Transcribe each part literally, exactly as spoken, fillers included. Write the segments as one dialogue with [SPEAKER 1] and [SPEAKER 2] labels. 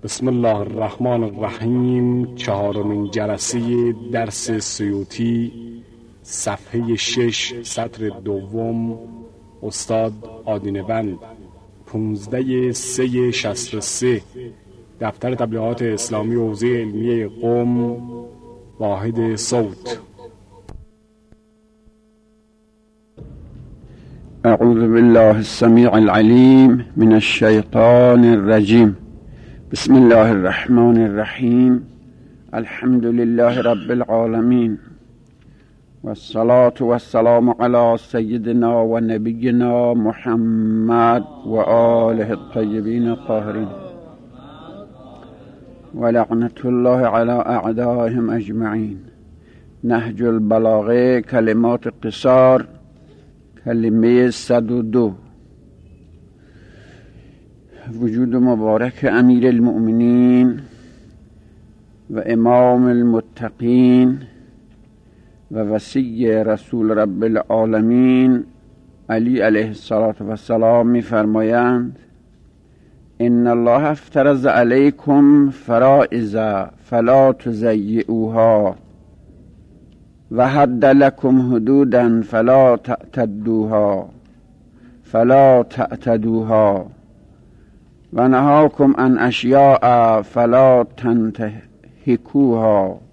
[SPEAKER 1] بسم الله الرحمن الرحیم. چهارمین جلسه درس سیوطی، صفحه شش، سطر دوم، استاد آدینوند، پونزده سه شصت و سه، دفتر تبلیغات اسلامی حوزه علمیه قم، واحد صوت.
[SPEAKER 2] اعوذ بالله السمیع العلیم من الشیطان الرجیم. بسم الله الرحمن الرحیم. الحمد لله رب العالمین والصلاة والسلام علی سیدنا و نبینا محمد و آله الطیبین الطاهرین و لعنت الله علی اعدائهم اجمعین. نهج البلاغه، کلمات قصار، کلمه صد و دو. وجود مبارک امیر المؤمنین و امام المتقین و وصی رسول رب العالمین علی علیه الصلاة و السلام می فرمایند: ان الله افترض علیکم فرائض فلا تضیعوها و حد لکم حدودا فلا تعتدوها فلا تعتدوها و نهاکم عن اشیاء فلا تنتهکوها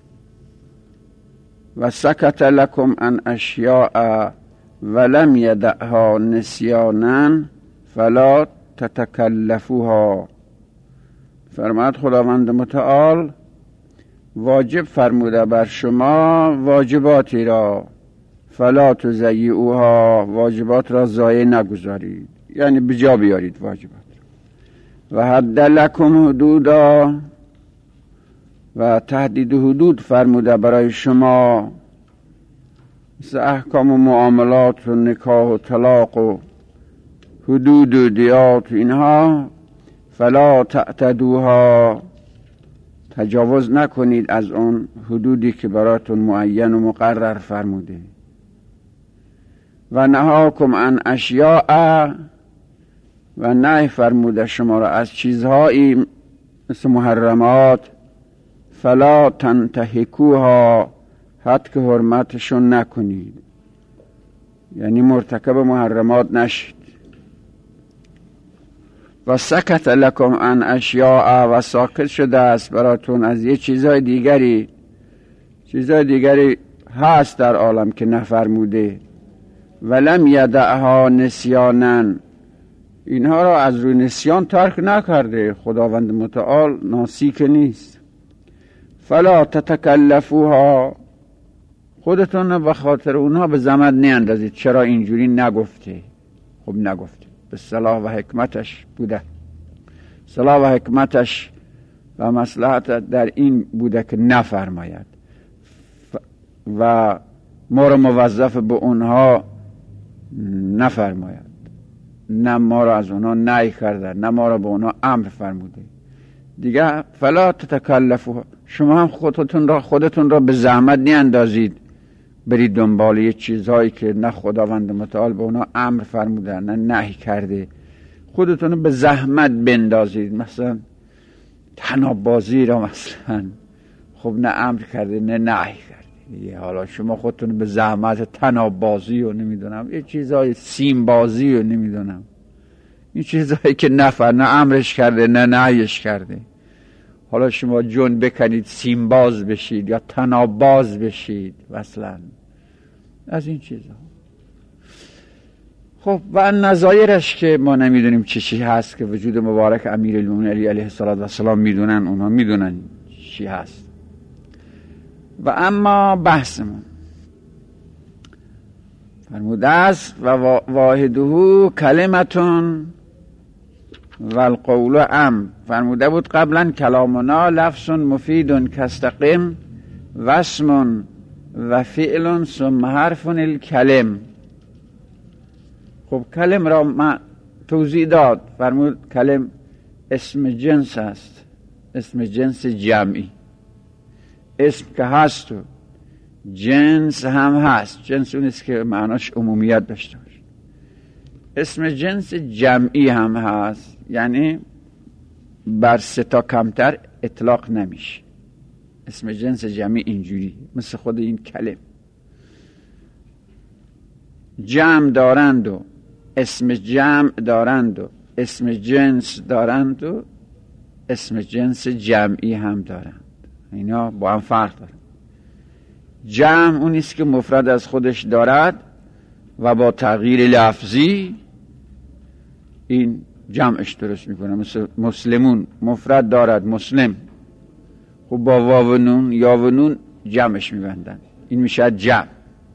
[SPEAKER 2] و سکت لکم عن اشیاء ولم یدعها نسیانا فلا تتکلفوها. فرماد خداوند متعال واجب فرموده بر شما واجباتی را، فلا تضیعوها، واجبات را ضایع نگذارید، یعنی بجا بیارید واجبات. و حد لکم حدودا، و تحدید حدود فرموده برای شما، مثل احکام و معاملات و نکاح و طلاق و حدود و دیات اینها، فلا تعتدوها، تجاوز نکنید از اون حدودی که براتون معین و مقرر فرموده. و نهاکم عن اشیاء، و نهی فرموده شما را از چیزهایی مثل محرمات، فلا تنتهکوها، حد که حرمتشون نکنید، یعنی مرتکب محرمات نشید. و سکت لکم عن اشیاء، و ساکت شده است براتون از یه چیزهای دیگری، چیزهای دیگری هست در عالم که نفرموده. ولم یدعها نسیانا، اینها را از روی نسیان ترک نکرده. خداوند متعال ناسی که نیست. فلا تتکلفوها، خودتون به خاطر اونها به زحمت نیندازید. چرا اینجوری نگفته؟ خب نگفته، به صلاح و حکمتش بوده. صلاح و حکمتش و مصلحت در این بوده که نفرماید و ما را موظف به اونها نفرماید، نه ما را از اونها نهی کرده، نه ما را به اونها امر فرموده. دیگه فلا تتکلفوا، شما هم خودتون را خودتون را به زحمت نیندازید برید دنبال یه چیزهایی که نه خداوند متعال به اونها امر فرموده نه نهی کرده. خودتون رو به زحمت بندازید. مثلا طناب بازی را مثلا خب نه امر کرده نه نهی کرده. یه حالا شما خودتون به زحمت طناب بازی و نمیدونم یه چیزهای سیم بازی و نمیدونم این چیزهایی که نفر نه امرش کرده نه نهیش کرده، حالا شما جون بکنید سیم باز بشید یا طناب باز بشید مثلا از این چیزها. خب و نظایرش که ما نمیدونیم چه چی هست که وجود مبارک امیر المؤمنین علی علیه السلام میدونن، اونها میدونن چی هست. و اما بحثمون فرموده است و واحده کلمتون و القول ام. فرموده بود قبلا کلامنا لفظ مفید کاستقم و اسم و فعل ثم حرف الکلم. خب کلم را ما توضیح داد. فرمود کلم اسم جنس است، اسم جنس جمعی. اسم که هست و جنس هم هست. جنس اون است که معناش عمومیت داشته باشه. اسم جنس جمعی هم هست، یعنی بر سه تا کمتر اطلاق نمیشه. اسم جنس جمعی اینجوری مثل خود این کلم. جمع دارند و اسم جمع دارند و اسم جنس دارند و اسم جنس جمعی هم دارند. اینا با هم فرق دارند. جمع اونیست که مفرد از خودش دارد و با تغییر لفظی این جمعش درست میکنه. مثل مسلمون مفرد دارد مسلم، خب با واو و نون یا و نون جمعش میبندن، این میشه جمع.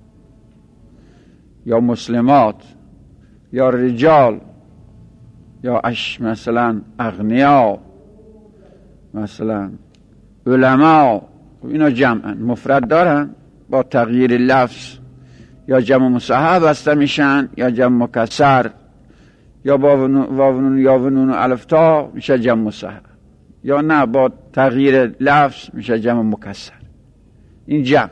[SPEAKER 2] یا مسلمات یا رجال یا اش مثلا اغنیا مثلا علما، اینا جمعن مفرد دارن با تغییر لفظ یا جمع مصحح بسته میشن یا جمع مکسر یا واو و نون یا و نون و الف تا میشه جمع مصحح یا نه با تغییر لفظ میشه جمع مکسر. این جمع.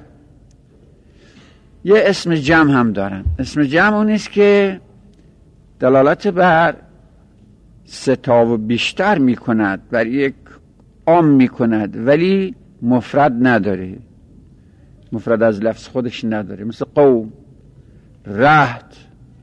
[SPEAKER 2] یه اسم جمع هم دارن. اسم جمع اونیست که دلالت بر سه تا و بیشتر میکند، بر یک عام میکند ولی مفرد نداره، مفرد از لفظ خودش نداره، مثل قوم، رهط،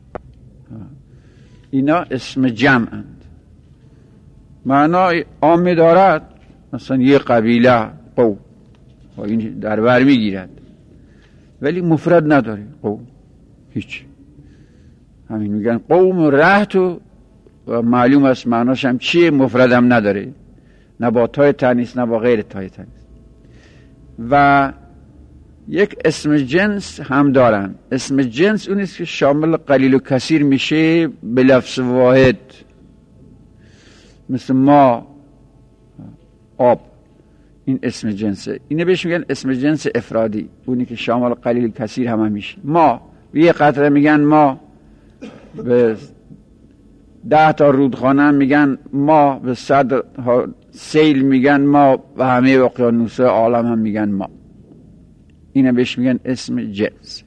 [SPEAKER 2] اینا اسم جمعند. معنای عام دارد، مثلا یه قبیله قوم و این در بر میگیرد، ولی مفرد نداره قوم، هیچ. همین میگن قوم و رهط و معلوم است معناش هم چیه، مفرد هم نداره، نه با تای تانیس نه با غیر تای تانیس. و یک اسم جنس هم دارن. اسم جنس اونیست که شامل قلیل و کثیر میشه به لفظ واحد، مثل ما، آب، این اسم جنسه. اینه بهش میگن اسم جنس افرادی، اونی که شامل قلیل و کثیر هم, هم میشه. ما به یه قطره میگن ما، به ده تا رودخانه میگن ما، به صد سیل میگن ما و همه اقیانوس عالم هم میگن ما. اینه بهش میگن اسم جنس.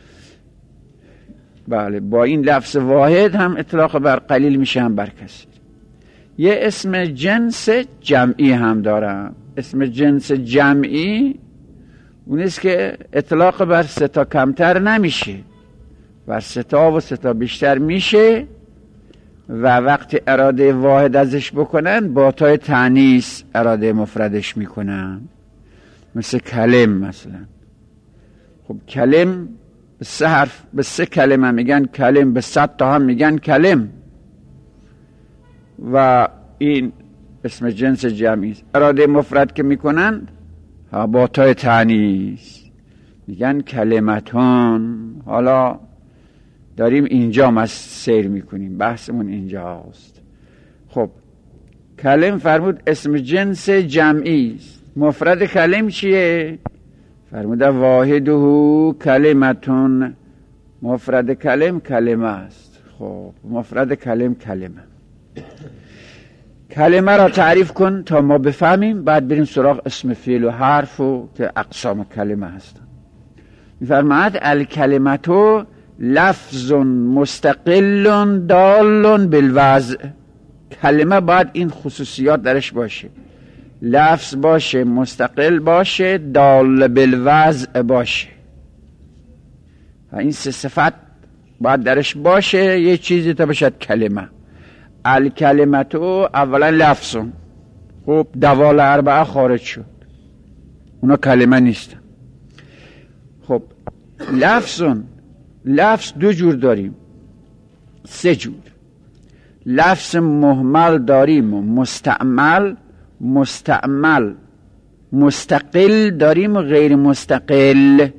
[SPEAKER 2] بله، با این لفظ واحد هم اطلاق بر قلیل میشه هم بر کثیر. یه اسم جنس جمعی هم دارم. اسم جنس جمعی اونیست که اطلاق بر سه تا کمتر نمیشه، بر سه تا و سه تا بیشتر میشه و وقتی اراده واحد ازش بکنن با تای تانیث اراده مفردش میکنن، مثل کلم مثلا. خب کلم به سه حرف، به سه کلمه میگن کلم، به صد تا هم میگن کلم و این اسم جنس جمعی است. اراده مفرد که میکنن با تای تانیث میگن کلمتون. حالا داریم اینجا ما سیر میکنیم، بحثمون اینجاست. خب کلم فرمود اسم جنس جمعی است. مفرد کلم چیه؟ فرمود واحده کلمتون. مفرد کلم کلمه است. خب مفرد کلم کلمه. کلمه را تعریف کن تا ما بفهمیم، بعد بریم سراغ اسم فعل و حرف و که اقسام کلمه هستن. میفرماید الکلمتو لفظ مستقل دال بالوضع. کلمه باید این خصوصیات درش باشه، لفظ باشه، مستقل باشه، دال بالوضع باشه. و این سه صفت باید درش باشه، یه چیزی تا بشد کلمه. الکلمتو اولا لفظ، خب دوال اربعه خارج شد، اونا کلمه نیستن. خب لفظ، لفظ دو جور داریم، سه جور. لفظ مهمل داریم و مستعمل، مستعمل مستقل داریم و غیر مستقل.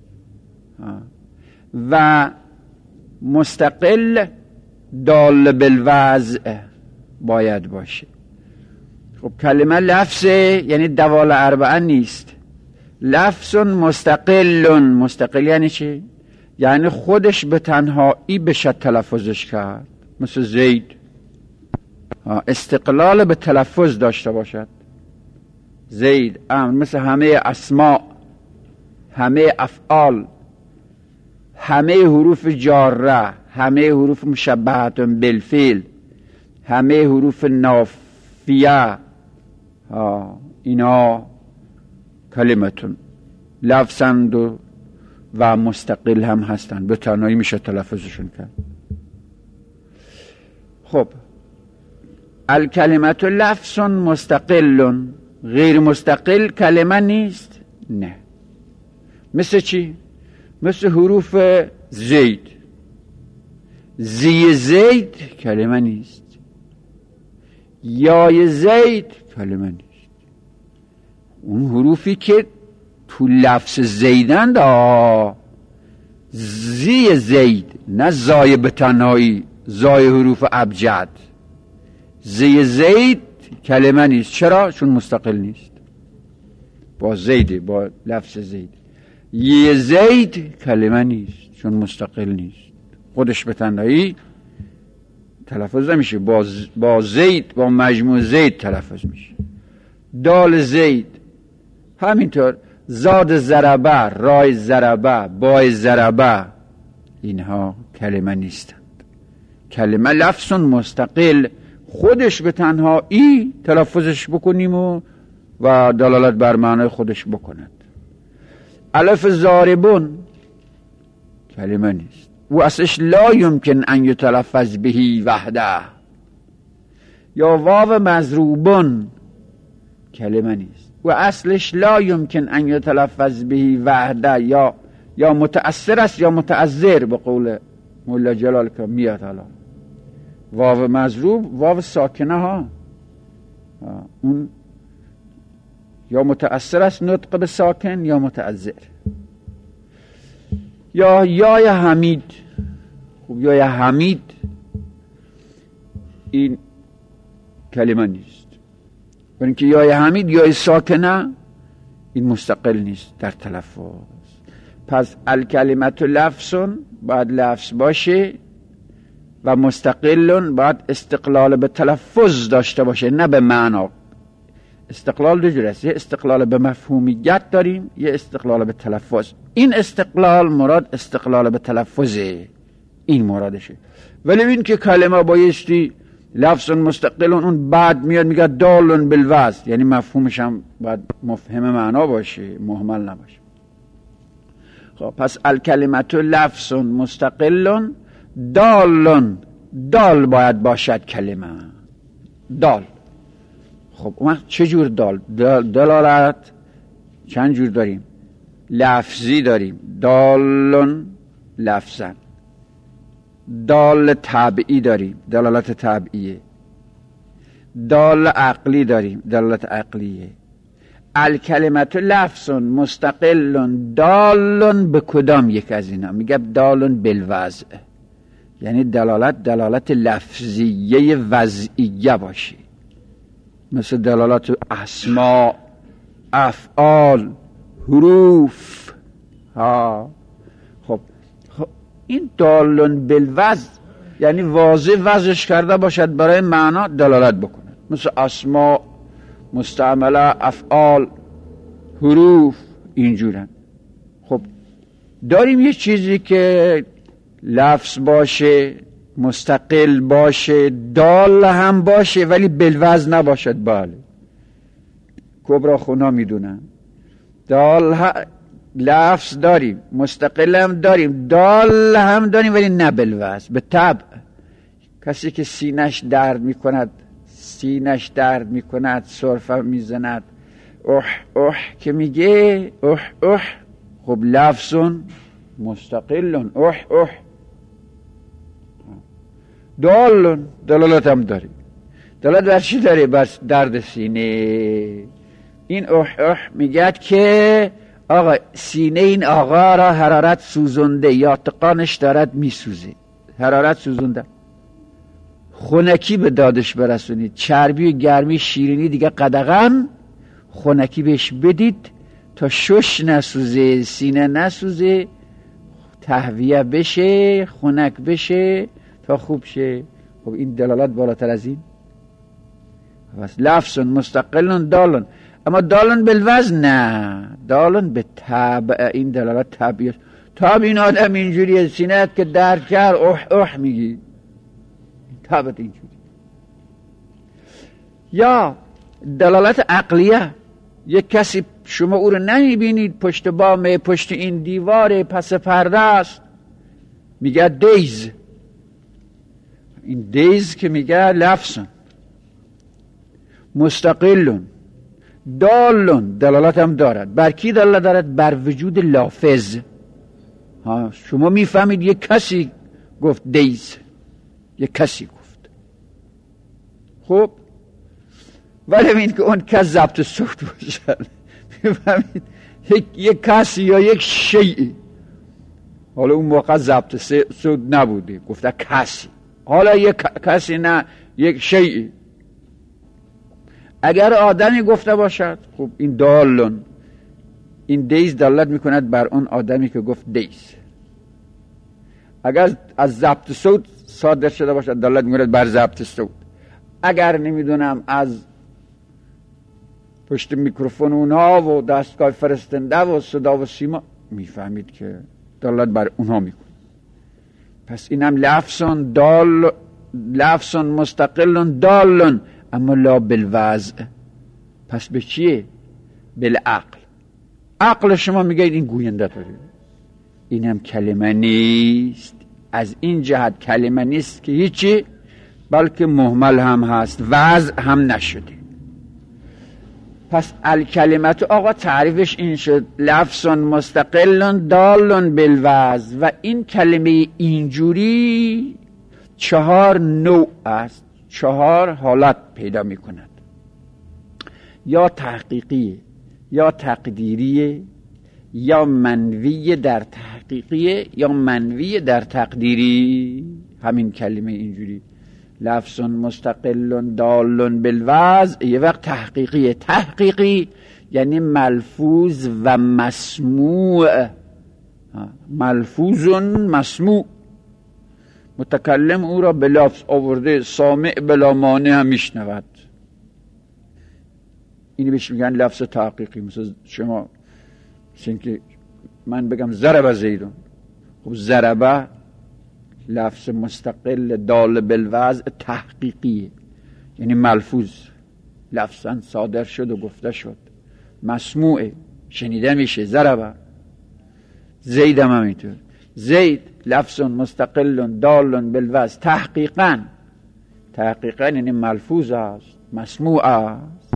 [SPEAKER 2] و مستقل دال بالوضع باید باشه. خب کلمه لفظه یعنی دوال اربعه نیست. لفظ مستقل، مستقل یعنی چی؟ یعنی خودش به تنهایی بشه تلفظش کرد، مثل زید، استقلال به تلفظ داشته باشد. زید، امر، مثل همه اسماء، همه افعال، همه حروف جاره، همه حروف مشبهه بالفعل، همه حروف نافیه فیه اینا کلمتون لفظند و, و مستقل هم هستن، به تنهایی میشه تلفظشون کرد. خب الکلمت لفظ مستقل، غیر مستقل کلمه نیست؟ نه. مثل چی؟ مثل حروف زید. زی زید کلمه نیست، یای زید کلمه نیست. اون حروفی که تو لفظ زیدند آه زی زید، نه زای به تنهایی، زای حروف ابجد. زی زید کلمه نیست. چرا؟ چون مستقل نیست، با زیده، با لفظ زید. یه زید کلمه نیست چون مستقل نیست، خودش به تنهایی تلفظ نمیشه، با, ز... با زید، با مجموع زید تلفظ میشه. دال زید همینطور، زاد ضربه، رای ضربه، بای ضربه، اینها کلمه نیستند. کلمه لفظ مستقل، خودش به تنهایی تلفظش بکنیم و و دلالت بر معنای خودش بکند. الف ضاربون کلمه نیست و اصلش لا یمکن ان یتلفظ بهی وحده. یا واو مضروبون کلمه نیست و اصلش لا یمکن ان یتلفظ بهی وحده، یا یا متأثر است یا متأثر، به قول مولا جلال که میاد. حالا واو مضروب واو ساکنه ها، اون یا متأثر است نطق به ساکن یا متأثر. یا یای حمید. خب یای حمید این کلمه نیست، برای اینکه یای حمید یای ساکنه، این مستقل نیست در تلفظ. پس الکلمت لفظون باید لفظ باشه و مستقلون باید استقلال به تلفظ داشته باشه، نه به معنا. استقلال دو جوره است، یه استقلال به مفهومیت داریم، یه استقلال به تلفظ. این استقلال مراد استقلال به تلفظه، این مرادشه. ولی این که کلمه بایستی لفظ مستقلون، اون بعد میاد میگه دالون بالوزن، یعنی مفهومش هم باید مفهم معنا باشه، مهمل نباشه. خب پس الکلمت لفظ مستقلون دالون، دال باید باشد کلمه، دال. خب اون چه جور دال؟ دلالت چند جور داریم؟ لفظی داریم، دالون لفظن. دال طبعی داریم، دلالت طبعیه. دال عقلی داریم، دلالت عقلیه. الکلمت لفظ مستقلون دالون به کدام یک از اینا؟ میگه دالون بالوضع، یعنی دلالت دلالت لفظیه وضعیه باشه، مثل دلالت اسماء، افعال، حروف ها. خب, خب این دالون بالوضع یعنی واضح وضعش کرده باشد برای معنا دلالت بکنه، مثل اسماء، مستعمله، افعال، حروف، اینجورن. خب داریم یه چیزی که لفظ باشه، مستقل باشه، دال هم باشه ولی بالوزن نباشد. بله کبرا خونا میدونن. دال ها... لفظ داریم، مستقل هم داریم، دال هم داریم ولی نه بالوزن. به طبع کسی که سینش درد میکند، سینش درد میکند، سرفه میزند، اوه اوه که میگه اوه اوه، خب لفظون مستقلون، اوه اوه. دالون دلالت هم داریم. دلالت بر چی داره؟ بر درد سینه. این اوه اوه میگه که آقا سینه این آقا را حرارت سوزنده، یا تقانش دارد میسوزه، حرارت سوزنده، خونکی به دادش برسونید، چربی و گرمی شیرینی دیگه قدغن خونکی بهش بدید تا شش نسوزه، سینه نسوزه، تهویه بشه، خونک بشه تا خوب شه. خب این دلالت بالاتر از این؟ بس لفظ مستقلن دالن، اما دالن بالوزن نه، دالن به طبع. این دلالت طبعی است. طبع این آدم اینجوریه، سینه‌ات که درد کرد اوه اوه میگی، طبعت اینجوری. یا دلالت عقلیه، یک کسی شما او رو نمیبینید، پشت بام، پشت این دیوار، پس پرده است، میگه دیز. این دیز که میگه لفظ مستقلون دالون دلالت هم دارد. بر کی دلالت دارد؟ بر وجود لافظ. ها شما میفهمید یک کسی گفت دیز، یک کسی گفت. خب ولی این که اون کس ضبط صوت باشد، میفهمید یک, یک کسی یا یک شیعی. حالا اون موقع ضبط صوت نبوده، گفته کسی، حالا یک کسی نه، یک شیعی. اگر آدمی گفته باشد، خب این دالون، این دیز دلالت میکند بر اون آدمی که گفت دیز. اگر از ضبط صوت صادر شده باشد دلالت میکند بر ضبط صوت. اگر نمیدونم از پشت میکروفون اونها و دستگاه فرستنده و صدا و سیما، میفهمید که دلالت بر اونها میکنه. پس اینم لفظون دال، لفظون مستقلون دالون، اما لا بالوضع. پس به چیه؟ بالعقل. عقل شما میگه این گوینده داره، این هم کلمه نیست. از این جهت کلمه نیست که هیچی، بلکه مهمل هم هست، وضع هم نشده. پس الکلمت آقا تعریفش این شد، لفظون مستقلون دالون بالوضع. و این کلمه اینجوری چهار نوع است، چهار حالت پیدا می کند. یا تحقیقی، یا تقدیری، یا منوی در تحقیقی، یا منوی در تقدیری. همین کلمه اینجوری لفظون مستقلون دالون بالوضع یه وقت تحقیقی. تحقیقی یعنی ملفوظ و مسموع، ملفوظون مسموع. متکلم او را به لفظ آورده، سامع بلا مانع هم میشنود. اینی بهش میگن لفظ تحقیقی. مثل شما مثل که من بگم ضرب زیدون، خب ضربه لفظ مستقل دال بالوضع تحقیقیه، یعنی ملفوظ، لفظا صادر شد و گفته شد، مسموعه، شنیده میشه. ضربه. زید هم همینطور. زید لفظ مستقل دال بالوضع تحقیقا، تحقیقا یعنی ملفوظ است، مسموع است.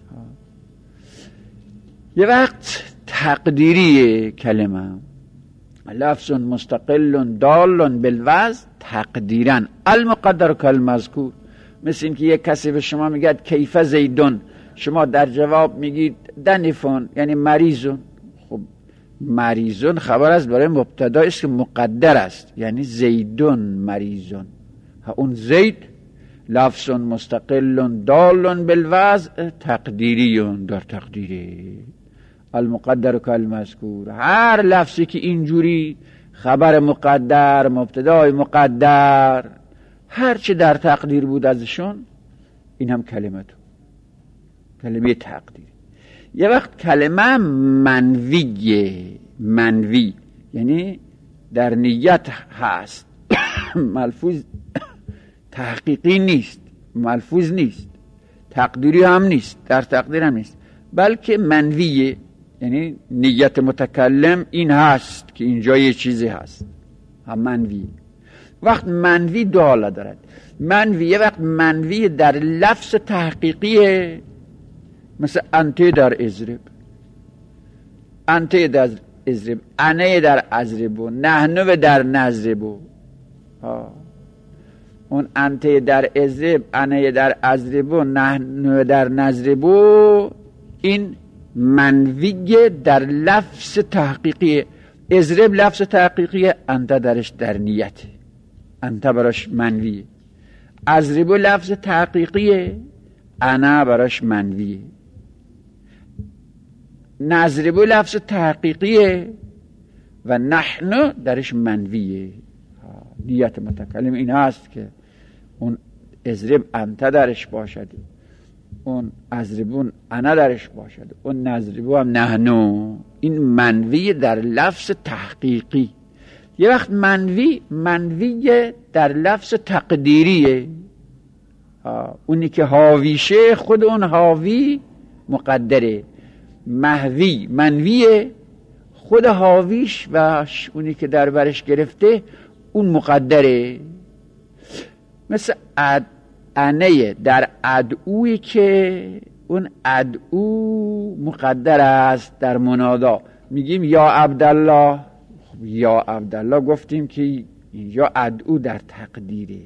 [SPEAKER 2] یه وقت تقدیری کلمه لفظ مستقل دال بالوضع تقدیرا المقدر کالمذکور. مثل این که یک کسی به شما میگه کیف زیدون، شما در جواب میگید دنفون، یعنی مریضون. خب مریضون خبر است برای مبتدا است که مقدر است، یعنی زیدون مریضون. ها اون زید لفظ مستقل دال بالوضع تقدیریون، در تقدیری المقدر کالمذکور. هر لفظی که اینجوری خبر مقدر، مبتدای مقدر، هر چی در تقدیر بود ازشون، این هم کلمه کلمه تقدیر. یه وقت کلمه منویه، منوی یعنی در نیت هست، ملفوظ تحقیقی نیست، ملفوظ نیست، تقدیری هم نیست، در تقدیر هم نیست، بلکه منویه، یعنی نیت متکلم این هست که اینجا یه چیزی هست، هم منوی. وقت منوی دو حالت دارد. منوی یه وقت منوی در لفظ تحقیقیه، مثل انته در ازرب، انته در ازرب، انه در ازربو، نحنو در نزربو. اون انته در ازرب، انه در ازربو، نحنو در نزربو، این منوی در لفظ تحقیقی. ازرب لفظ تحقیقی، انت درش در نیت، انت براش منوی. ازربو لفظ تحقیقی، انا براش منوی. نزربو لفظ تحقیقی و نحن درش منویه. نیت متکلم این هست که اون ازرب انت درش باشد، اون ازربون انا درش باشد، اون نزربو هم نحنو. این منوی در لفظ تحقیقی. یه وقت منوی منوی در لفظ تقدیریه. اونی که حاویشه خود اون حاوی مقدره، محوی منویه، خود حاویش و اونی که در برش گرفته اون مقدره. مثل اد... انه در ادعوی که اون ادعو مقدر است در منادا. میگیم یا عبدالله، یا عبدالله گفتیم که اینجا ادعو در تقدیره،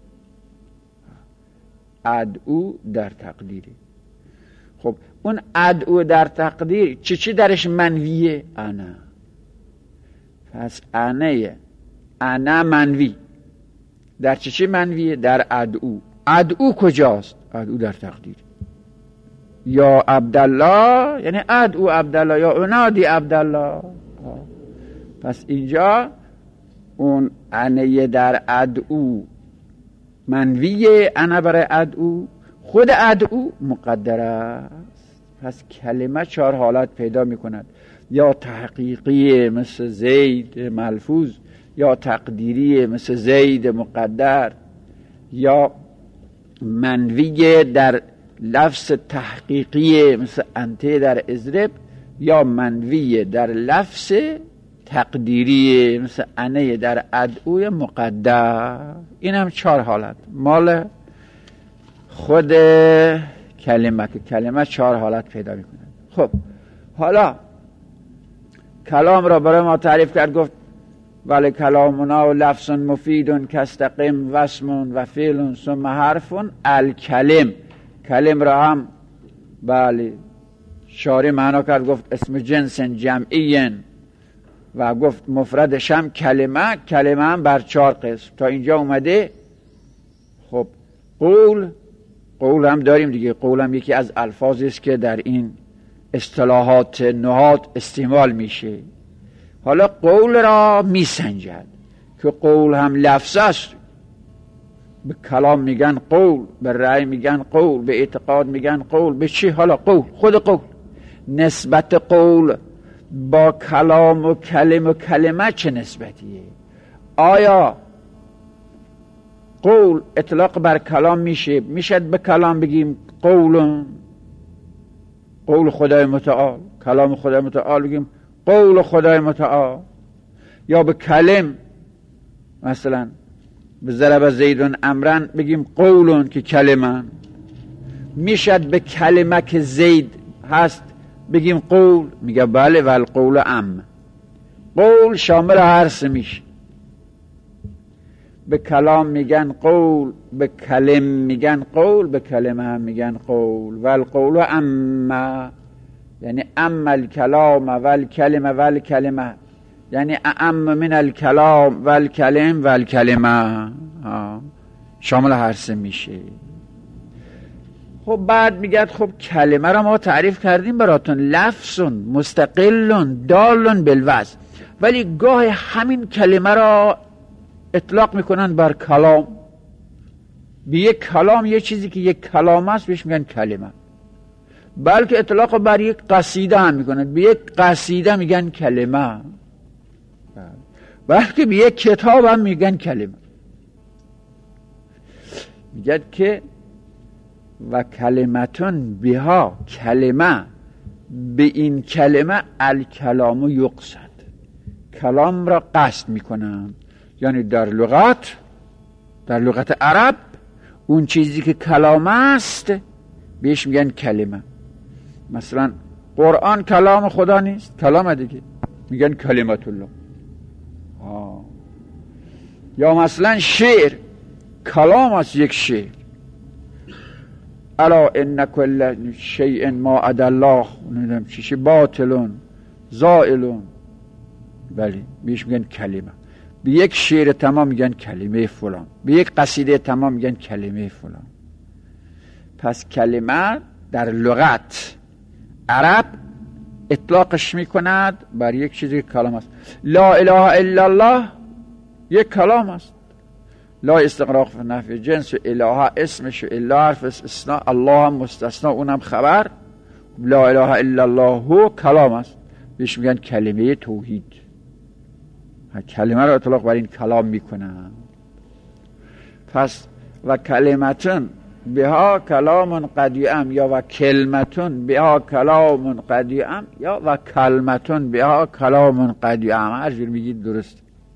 [SPEAKER 2] ادعو در تقدیره. خب اون ادعو در تقدیر چی چی درش منویه؟ انا. پس انه انا منوی در چی چی منویه؟ در ادعو. ادعو کجاست؟ ادعو در تقدیر. یا عبدالله یعنی ادعو عبدالله یا انادی عبدالله. پس اینجا اون انه در ادعو منویه، انا برای ادعو، خود ادعو مقدر است. پس کلمه چهار حالت پیدا می کند، یا تحقیقی مثل زید ملفوظ، یا تقدیری مثل زید مقدر، یا منوی در لفظ تحقیقی مثل انته در اضرب، یا منوی در لفظ تقدیری مثل انه در ادعوی مقدر. این هم چهار حالت مال خود کلمه که کلمه چهار حالت پیدا می کند. خب حالا کلام را برای ما تعریف کرد، گفت ولی کلامنا و لفظ مفید کاستقم و اسم و فعل ثم حرف الکلم. کلم را هم بله شارع معنا کرد، گفت اسم جنس جمعی و گفت مفردش هم کلمه. کلمه هم بر چهار قسم تا اینجا اومده. خب قول، قول هم داریم دیگه. قول هم یکی از الفاظی است که در این اصطلاحات نحات استعمال میشه. حالا قول را میسنجد که قول هم لفظ است. به کلام میگن قول، به رأی میگن قول، به اعتقاد میگن قول، به چی؟ حالا قول، خود قول. نسبت قول با کلام و کلم و کلمه چه نسبتیه؟ آیا قول اطلاق بر کلام میشه؟ میشد به کلام بگیم قول، قول خدای متعال، کلام خدای متعال بگیم قول خدای متعال. یا به کلم مثلا به ضرب زیدون امرن بگیم قولون که کلمه. میشد به کلمه که زید هست بگیم قول؟ میگه بله والقول ام. قول شامل هر سه میشه. به کلام میگن قول، به کلم میگن قول، به کلمه هم میگن قول. والقول ام یعنی ام الکلام والکلمه والکلمه یعنی ام من الکلام والکلم والکلمه، شامل هر سه میشه. خب بعد میگه خب کلمه را ما تعریف کردیم براتون، لفظ مستقل دال بالوزن، ولی گاه همین کلمه را اطلاق میکنن بر کلام. به یک کلام، یه چیزی که یک کلام است بهش میگن کلمه. بلکه اطلاق بر یک قصیده هم میکنن، به یک قصیده میگن کلمه. بلکه به یک کتاب هم میگن کلمه. میگن که و کلمتون بها، کلمه به این کلمه الکلام یقصد، کلام را قصد میکنن. یعنی در لغت، در لغت عرب اون چیزی که کلام است بهش میگن کلمه. مثلا قرآن کلام خدا نیست، کلام دیگه، میگن کلمت الله. آه. یا مثلا شعر کلام است، یک شعر الا ان کل شیء ما عدا الله نمیدونم چیش باطلون زائلون، بله بهش میگن کلمه. به یک شعر تمام میگن کلمه فلان، به یک قصیده تمام میگن کلمه فلان. پس کلمه در لغت عرب اطلاقش میکند بر یک چیزی که کلام است. لا اله الا الله یک کلام است. لا استغراق فی نفی جنس و اله اسمش و اله حرف استثناء، الله هم مستثنا، اونم خبر. لا اله الا الله هو کلام است، بهش میگن کلمه توحید. کلمه را اطلاق بر این کلام میکنن. پس و کلمتن بها کلام قد یعم یا و کلمتون بها کلام قد یعم یا و کلمتون بها کلام قد یعم، هر جور میگید درست.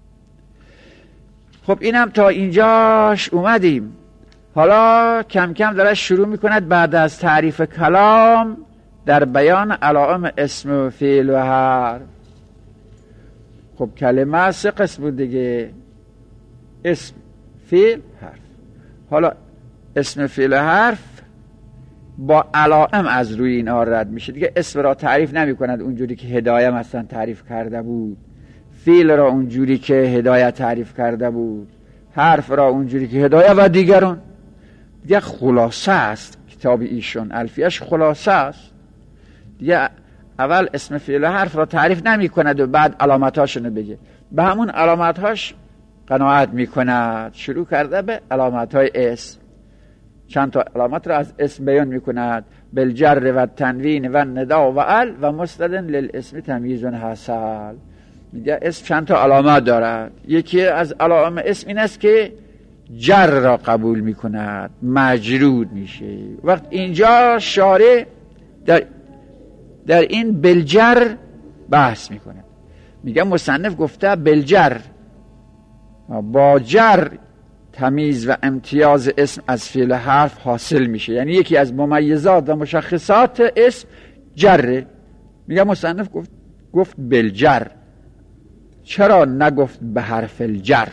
[SPEAKER 2] خب اینم تا اینجاش اومدیم. حالا کم کم داره شروع میکند بعد از تعریف کلام در بیان علائم اسم و فعل و حرف. خب کلمه سه قسم بود دیگه، اسم، فعل، حرف. حالا اسم، فعل و حرف با علائم از روی اینها رد میشه دیگه. اسم را تعریف نمی کند اونجوری که هدایه مثلا تعریف کرده بود، فعل را اونجوری که هدایه تعریف کرده بود، حرف را اونجوری که هدایه و دیگران. دیگه خلاصه است کتاب ایشون، الفیه‌اش خلاصه است دیگه. اول اسم، فعل و حرف را تعریف نمی کند و بعد علامتاشونو بگه، به همون علامتهاش قناعت می کند. شروع کرده به علامتهای اسم، چند تا علامت را از اسم بیان می کند: بالجر و تنوین و ندا و ال و مستدن للاسم تمییز حاصل. میگه اسم چند تا علامت دارد. یکی از علائم اسم این است که جر را قبول می کند، مجرور میشه. وقت اینجا شارع در در این بالجر بحث می کند. میگه مصنف گفته بالجر، با جر تمیز و امتیاز اسم از فعل حرف حاصل میشه، یعنی یکی از ممیزات و مشخصات اسم جره. میگه مصنف گفت گفت بالجر، چرا نگفت به حرف الجر؟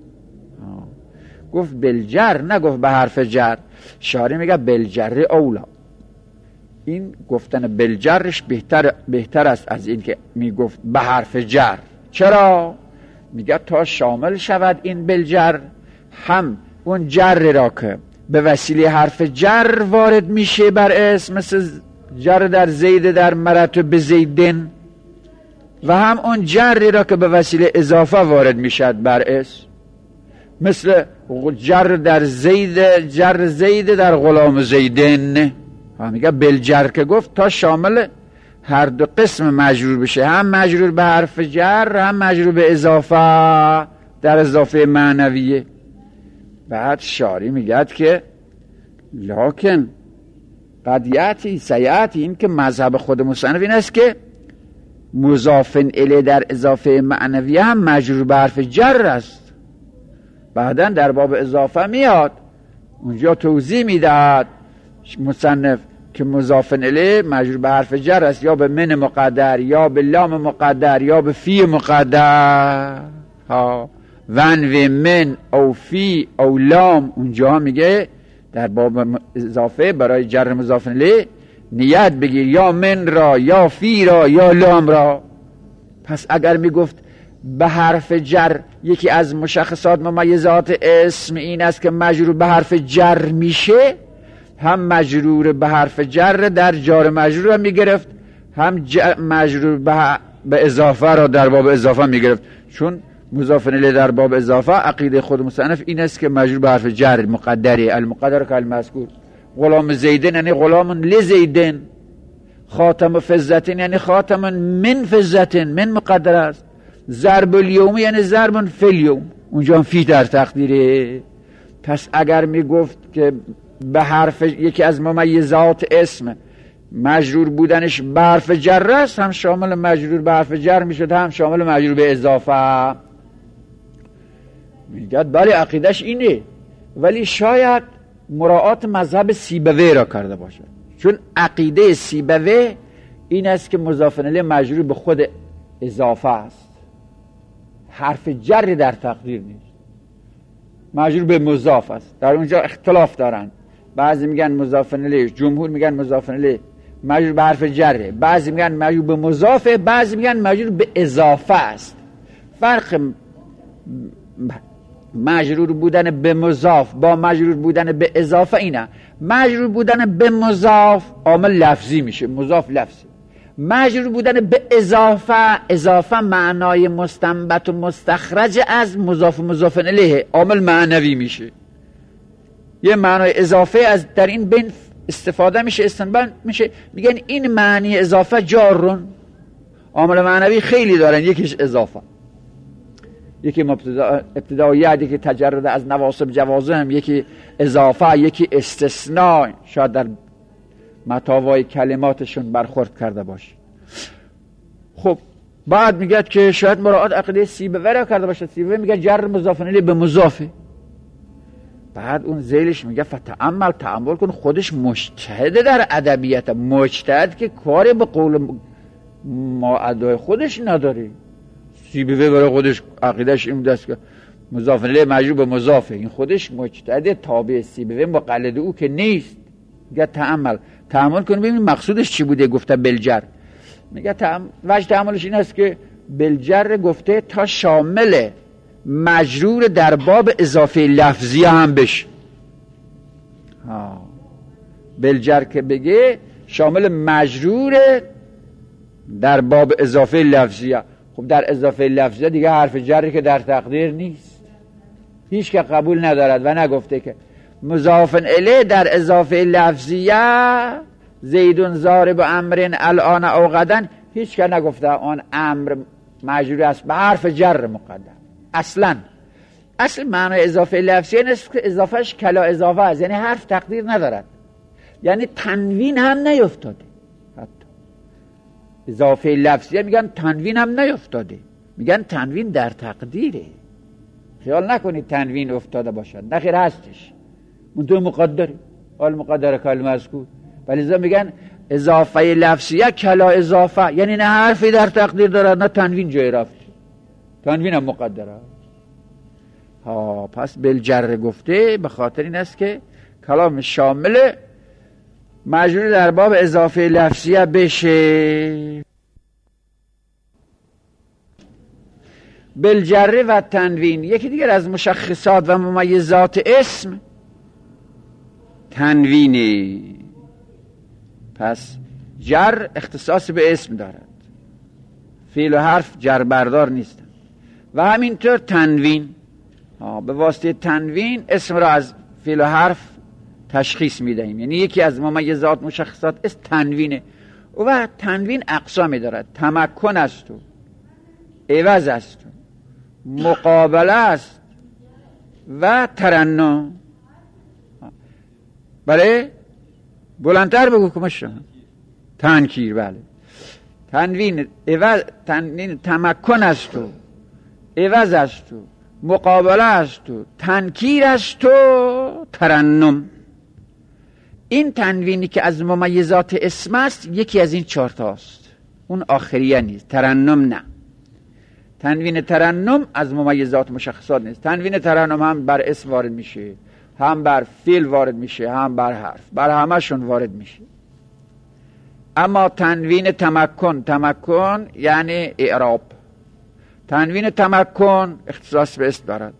[SPEAKER 2] گفت بالجر نگفت به حرف جر. شارع میگه بالجر اولا، این گفتن بالجرش بهتر بهتر است از این که میگفت به حرف جر. چرا؟ میگه تا شامل شود این بالجر هم اون جر را که به وسیله حرف جر وارد میشه بر اسم، مثل جر در زید در مراتب زیدن، و هم اون جر را که به وسیله اضافه وارد میشد بر اسم، مثل جر در زید جر زید در غلام زیدن. میگه بالجر که گفت تا شامل هر دو قسم مجرور بشه، هم مجرور به حرف جر هم مجرور به اضافه در اضافه معنویه. بعد شاری میگه که لکن قدیاتی سیاتی، این که مذهب خود مصنف این است که مضاف الیه در اضافه معنویه هم مجرور به حرف جر است. بعدن در باب اضافه میاد اونجا توضیح میدهد مصنف که مضاف الیه مجرور به حرف جر است، یا به من مقدر یا به لام مقدر یا به فی مقدر. ها ون و من او فی او لام، اونجا میگه در باب اضافه برای جر مضاف الیه نیت بگیر یا من را یا فی را یا لام را. پس اگر میگفت به حرف جر، یکی از مشخصات ممیزات اسم این است که مجرور به حرف جر میشه، هم مجرور به حرف جر در جار مجرور را میگرفت، هم مجرور به, به اضافه را در باب اضافه میگرفت. چون مضاف الیه در باب اضافه عقیده خود مصنف این است که مجرور به حرف جر مقدری، المقدر که المذکور. غلام زیدن یعنی غلام لزیدن، خاتم فزتن یعنی خاتم من فزتن، من مقدر است. ضرب الیوم یعنی ضرب فی الیوم، اونجا فی در تقدیره. پس اگر میگفت که به حرف یکی از ممیزات اسم مجرور بودنش به حرف جر است، هم شامل مجرور به حرف جر میشد، هم شامل مجرور به اضافه. میگه بله عقیدش اینه، ولی شاید مراعات مذهب سیبوی را کرده باشد. چون عقیده سیبوی این است که مضاف الیه مجرور به خود اضافه است، حرف جری در تقدیر نیست، مجرور به مضاف است. در اونجا اختلاف دارند، بعضی میگن مضاف الیه، جمهور میگن مضاف الیه مجرور به حرف جره، بعضی میگن مجرور به مضافه، بعضی میگن مجرور به اضافه است. فرق مجرور بودن به مضاف با مجرور بودن به اضافه اینه: مجرور بودن به مضاف عامل لفظی میشه، مضاف لفظی. مجرور بودن به اضافه، اضافه معنای مستنبط و مستخرج از مضاف مضاف الیه، عامل معنوی میشه. یه معنای اضافه از در این بین استفاده میشه، استنباط میشه، میگن این معنی اضافه جارون. عامل معنوی خیلی دارن، یکیش اضافه. یکی مبتدا ابتداییت، یکی تجرد از نواصب جوازم، یکی اضافه، یکی استثناء، شاید در متاوای کلماتشون برخورد کرده باشه. خب بعد میگه که شاید مراعات عقیده سیبوی را کرده باشه. سیبوی میگه جر مضاف الیه به مضافه. بعد اون زیلش میگه فتأمل، تأمل کن، خودش مجتهد در ادبیات، مجتهد که کاری به قول ما ادای خودش نداره. سیبوی برای خودش عقیدش این دست که مضاف الیه مجرور به مضافه، این خودش مجتهد تابع سیبوی، مقلد او که نیست. میگه تأمل، تأمل کن ببین مقصودش چی بوده. گفته بلجر، میگه تأمل، وجه تأملش این است که بلجر گفته تا شامل مجرور در باب اضافه لفظی هم بشه. ها بلجر که بگه شامل مجرور در باب اضافه لفظی. خب در اضافه لفظی دیگه حرف جری که در تقدیر نیست، هیچ که قبول ندارد و نگفته که مضاف الیه در اضافه لفظیه زیدون ضارب امرن الان او غدا، هیچ که نگفته آن امر مجرور است به حرف جر مقدم. اصلا اصل معنی اضافه لفظی نیست که اضافهش کلا اضافه است، یعنی حرف تقدیر ندارد، یعنی تنوین هم نیفتاده. حتی اضافه لفظی میگن تنوین هم نیفتاده، میگن تنوین در تقدیره. خیال نکنید تنوین افتاده باشد، نخیر هستش، منطور مقدره، حال مقدره کلمه مذکور، ولی ازا میگن اضافه لفظیه کلا اضافه، یعنی نه حرفی در تقدیر دارد نه تنوین جای رفت، تنوین هم مقدره. ها پس بلجر گفته به خاطر این است که کلام شامل مجرور در باب اضافه لفظیه بشه. بلجر و تنوین یکی دیگر از مشخصات و ممیزات اسم تنوینه. پس جر اختصاص به اسم دارد، فعل و حرف جر بردار نیستند و همینطور تنوین به واسطه تنوین اسم را از فعل و حرف تشخیص میدهیم. یعنی یکی از ممیزات مشخصات اسم تنوینه. و تنوین اقسامی دارد، تمکن است و عوض است و مقابله است و ترنم. بله بلندتر بگو کمش شما. تنکیر. بله تنوین عوض، تنوین تمکن است و عوض است و مقابله است و تنکیر است و ترنم. این تنوینی که از ممیزات اسم است یکی از این چهار تاست، اون آخریه نیست، ترنم نه. تنوین ترنم از ممیزات مشخصات نیست. تنوین ترنم هم بر اسم وارد میشه، هم بر فعل وارد میشه، هم بر حرف، بر همشون وارد میشه. اما تنوین تمکن، تمکن یعنی اعراب. تنوین تمکن اختصاص به اسم دارد،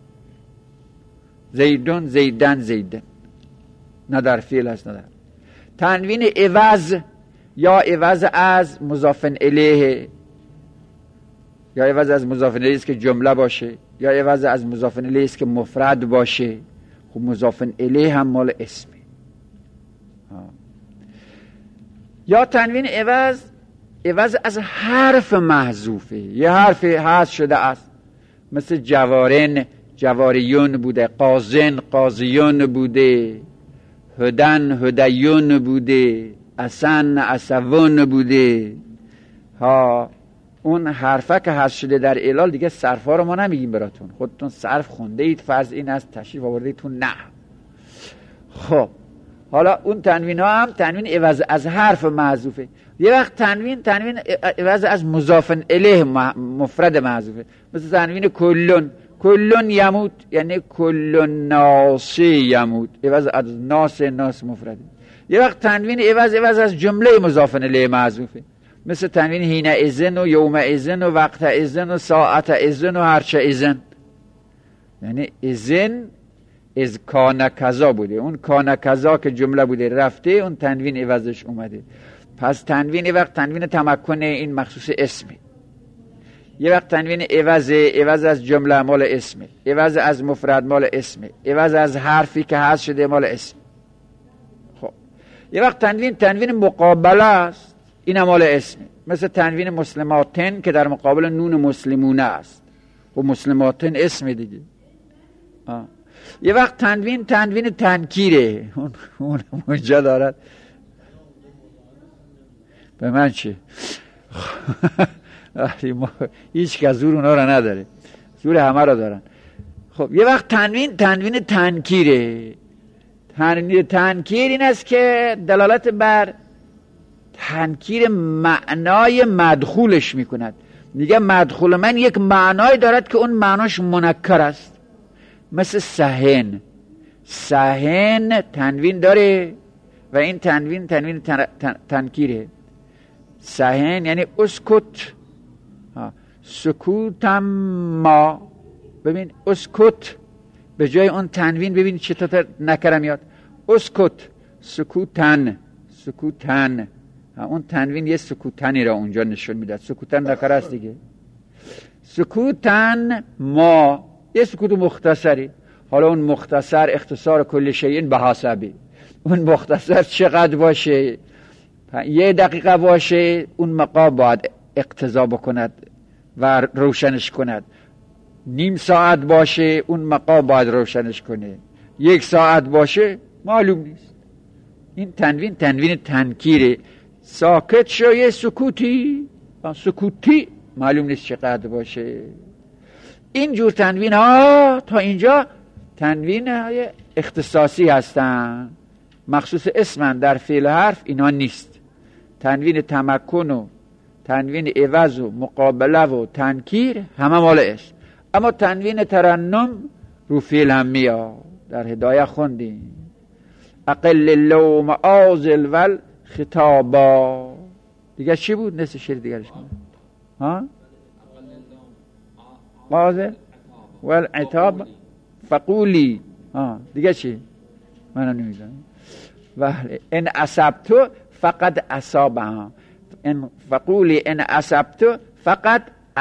[SPEAKER 2] زیدون زیدن زیدن، نه در فعل است نه در. تنوین عوض یا عوض از مضاف الیه، یا عوض از مضاف الیه است که جمله باشه، یا عوض از مضاف الیه است که مفرد باشه. خب مضاف الیه هم مال اسمه. یا تنوین عوض، عوض از حرف محذوفه، یه حرف حذف شده است، مثل جوارن جواریون بوده، قازن قاضیون بوده، هدن هدیون بوده، اسن اسون بوده. ها اون حرفه که حذف شده در علال دیگه صرفا رو ما نمیگیم براتون، خودتون صرف خونده اید، فرض این است تشریف آورده ایتون نه. خب حالا اون تنوین ها هم تنوین عوض از حرف محذوفه. یه وقت تنوین تنوین عوض از مضاف الیه مفرد محذوفه، مثل تنوین کلون، کلون یموت یعنی کلون ناس یموت، عوض از ناس ناس مفرده. یه وقت تنوین عوض عوض از جمله مضاف الیه محذوفه، مثل تنوین حین اذن و یوم اذن و وقت اذن و ساعت اذن و هرچه اذن، یعنی اذن از کان کذا بوده، اون کان کذا که جمله بوده رفته، اون تنوین عوضش اومده. پس تنوین وقت تنوین تمکن این مخصوص اسمه، یه وقت تنوین عوض عوض از جمله مال اسمه، عوض از مفرد مال اسمه، عوض از حرفی که حذف شده مال اسم. خب یه وقت تنوین تنوین مقابله است، این مال اسمه، مثل تنوین مسلماتن که در مقابل نون مسلمونه است. و مسلماتن اسم دیگه. آه. یه وقت تنوین تنوین تنکیره، اون اون اونجا دارد. به من چه؟ هیچ که زور اونا رو نداره، زور همه رو دارن. خب یه وقت تنوین تنوین تنکیره. تنوین تنکیر این است که دلالت بر تنکیر معنای مدخولش میکند. میگه مدخول من یک معنای دارد که اون معناش منکر است، مثل سهن. سهن تنوین داره و این تنوین تنوین تن... تن... تنکیره. سهن یعنی اسکت، سکوتم ما. ببین اسکت به جای اون تنوین ببین چطور نکرم میاد. اسکت، سکوتن، سکوتن. اون تنوین یه سکوتنی را اونجا نشون میداد. سکوتن نکر است دیگه. سکوتن ما یه سکوت مختصری. حالا اون مختصر اختصار کل شیء به حسبه. اون مختصر چقدر باشه؟ یه دقیقه باشه اون مقام باید اقتضا بکند و روشنش کند. نیم ساعت باشه اون مقام باید روشنش کنه. یک ساعت باشه معلوم نیست. این تنوین تنوین تنکیره. ساکت شو یه سکوتی، سکوتی معلوم نیست چقدر باشه. اینجور تنوین ها تا اینجا تنوین های اختصاصی هستن، مخصوص اسمن. در فعل حرف اینا نیست. تنوین تمکن و تنوین عوض و مقابله و تنکیر همه مال اسم. اما تنوین ترنم رو فعل هم میاد. در هدایه خوندیم اقل اللوم آزل ول خطابا. دیگه چی بود؟ نصف شعر دیگرش ها؟ آزل ول عتاب فقولی. ها دیگه چی؟ منو نمیدونم. ولی ان اصبتو فقط اصابها، ان فقولی ان اصبتو فقط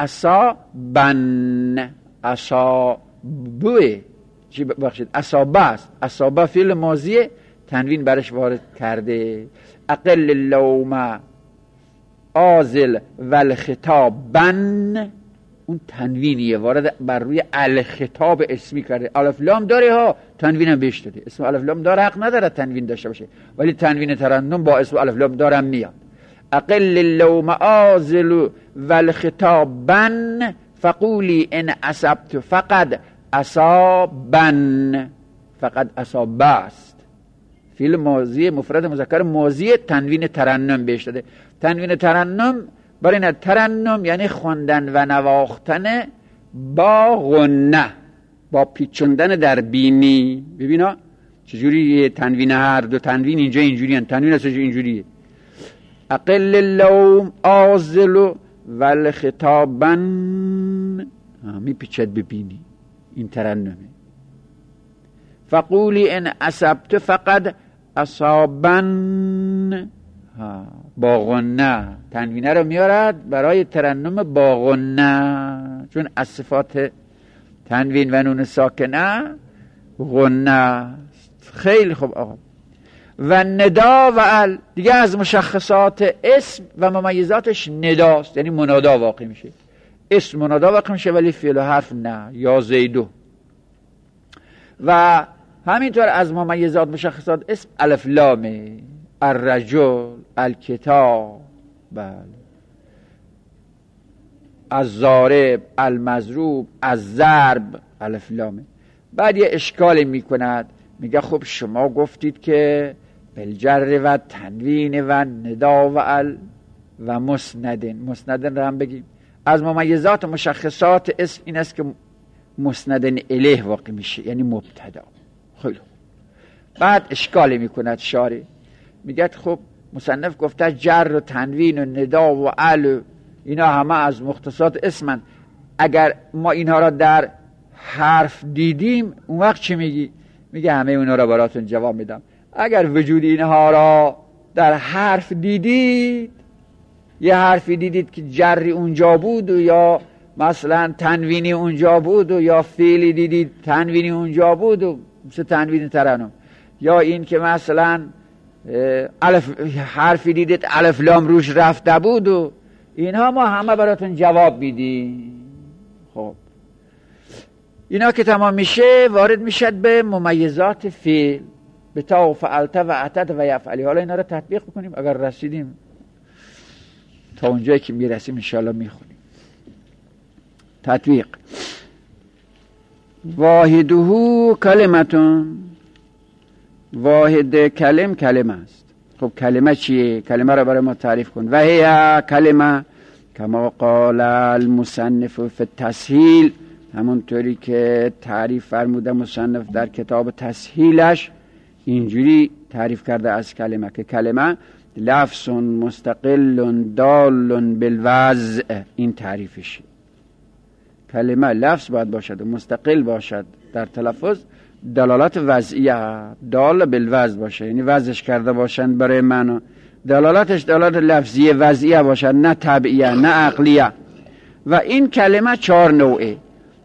[SPEAKER 2] اصابن. اصابه چی بخشید؟ اصابه است. اصابه فعل ماضیه، تنوین برش وارد کرده. اقل اللوم آزل والخطابن، اون تنوینیه وارد بر روی الخطاب اسمی کرده. الف لام داره ها، تنوین هم بهش داده. اسم الف لام داره، حق نداره تنوین داشته باشه، ولی تنوین ترنم با اسم الف لام دارم میاد. اقل اللوم آزل والخطابن فقولی ان اصبت فقد اصابن. فقد اصابه است، فعل ماضی مفرد مذکر ماضی، تنوین ترنم بهش داده. تنوین ترنم برای نه ترنم یعنی خواندن و نواختن با غنه، با پیچوندن در بینی. ببینا چجوری تنوین، هر دو تنوین اینجا اینجوری هن. تنوین اصلا اینجوریه. اقل اللوم آزل والخطابن، میپیچد ببینی. این ترنمه. فقولی ان اصبت فقد اصابن، با غنه تنوینه رو میارد برای ترنم با غنه، چون از صفات تنوین و نون ساکنه غنه. خیلی خوب آقا. و ندا و ال دیگه از مشخصات اسم و ممیزاتش نداست، یعنی منادا واقع میشه. اسم منادا واقع میشه ولی فعل و حرف نه. یا زیدو. و همینطور از ممیزات مشخصات اسم الف لامه. الرجل، الکتاب، بله، الضارب، المضروب، الضرب، الف لامه. بعد یه اشکال میکند، میگه خب شما گفتید که بالجر و تنوین و ندا و ال و مسندن. مسندن رو هم بگیم. از ممیزات مشخصات اسم این است که مسندن الیه واقع میشه، یعنی مبتدا. خیلی بعد اشکال میکند شارع، میگه خب مصنف گفته جر و تنوین و ندا و ال اینا همه از مختصات اسمن. اگر ما اینها را در حرف دیدیم اون وقت چی میگی؟ میگه همه اونا را براتون جواب میدم. اگر وجود اینها را در حرف دیدید، یه حرفی دیدید که جری اونجا بود و یا مثلا تنوینی اونجا بود و یا فعلی دیدید تنوینی اونجا بود و مثل تنوین ترنم، یا این که مثلا الف حرفی دیدید الف لام روش رفته بود و اینها، ما همه براتون جواب میدیم. خب اینا که تمام میشه وارد میشد به ممیزات فعل، به تا و فعلت و عتت و یفعلی. حالا اینا رو تطبیق بکنیم، اگر رسیدیم تا اونجایی که میرسیم انشاءالله میخونیم. تطبیق: واحده کلمتون، واحد کلم کلمه است. خب کلمه چیه؟ کلمه رو برای ما تعریف کن. و هی کلمه کما قال المصنف فی التسهیل، همونطوری که تعریف فرموده مصنف در کتاب تسهیلش، اینجوری تعریف کرده از کلمه که کلمه لفظ مستقل دال بالوضع. این تعریفشه. کلمه لفظ باید باشد و مستقل باشد در تلفظ، دلالت وضعیه دال بالوضع باشه، یعنی وضعش کرده باشند برای معنا. دلالتش دلالت لفظیه وضعیه باشد، نه طبعیه نه عقلیه. و این کلمه چهار نوعه.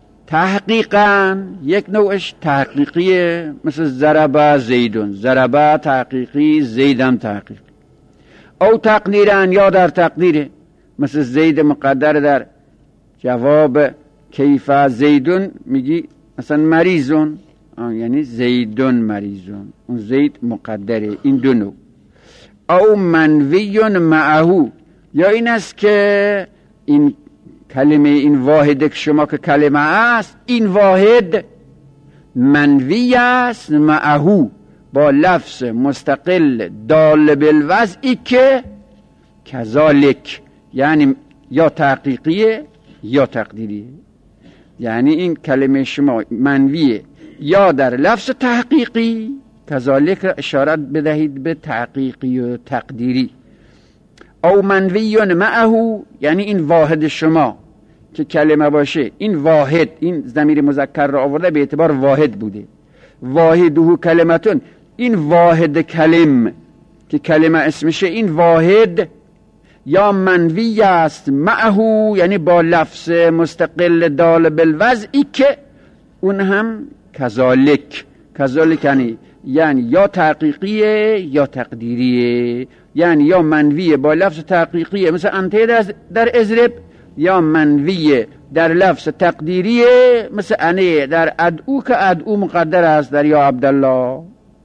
[SPEAKER 2] تحقیقا یک نوعش تحقیقیه، مثل ضرب زیدون، ضرب تحقیقی، زیدم تحقیقی. او تقدیرا، یا در تقدیره، مثل زید مقدر در جواب کیف زیدون میگی مثلا مریضون، یعنی زیدون مریضون، اون زید مقدره. این دو نوع. او منوی معهو، یا این است که این کلمه، این واحد که شما که کلمه است، این واحد منوی است معهو، با لفظ مستقل دال بالوضعی که کذالک، یعنی یا تحقیقیه یا تقدیریه. یعنی این کلمه شما منویه یا در لفظ تحقیقی، کذالک اشارت بدهید به تحقیقی و تقدیری. او منوی معهو، یعنی این واحد شما که کلمه باشه، این واحد، این ضمیر مذکر را آورده به اعتبار واحد بوده. واحده کلمتون، این واحد کلم که کلمه اسمشه، این واحد یا منوی است معهو، یعنی با لفظ مستقل دال بالوضعی که اون هم کذالک. کذالک یعنی یعنی یا تحقیقیه یا تقدیریه، یعنی یا منویه با لفظ تحقیقیه مثل انته در ازرب، یا منویه در لفظ تقدیریه مثل انه در ادعو که ادعو مقدر است در یا عبدالله.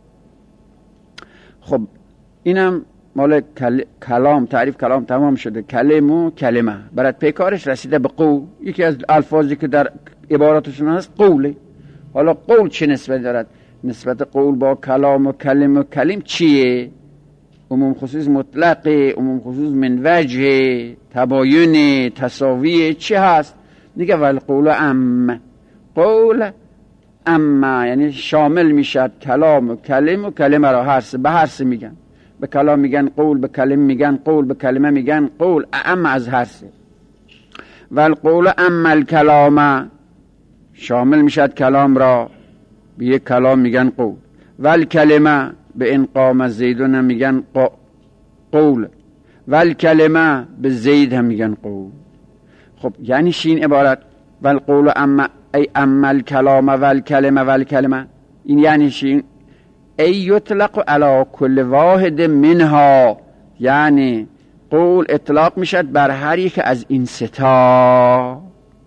[SPEAKER 2] خب اینم مال کل... کلام، تعریف کلام تمام شده. کلم و کلمه برات پیکارش رسیده به قول. یکی از الفاظی که در عباراتشون هست قوله. حالا قول چه نسبت دارد؟ نسبت قول با کلام و کلم و کلم چیه؟ عموم خصوص مطلق، عموم خصوص من وجه، تباین، تساوی، چی هست؟ دیگه ول قول ام، قول اما یعنی شامل میشد کلام و کلم و کلمه را هر سه به هر سه میگن. به کلام میگن قول، به کلم میگن قول، به کلمه میگن قول، ام از هر سه. ول قول ام الکلام، شامل میشد کلام را، به یک کلام میگن قول. ول کلمه به این قام زیدون هم میگن قول، ول کلمه به زید هم میگن قول. خب یعنی شین عبارت ول قول اما ای اما الکلام ول کلمه ول کلمه، این یعنی شین ای یطلق علی کل واحد منها، یعنی قول اطلاق میشد بر هر یک از این ستا،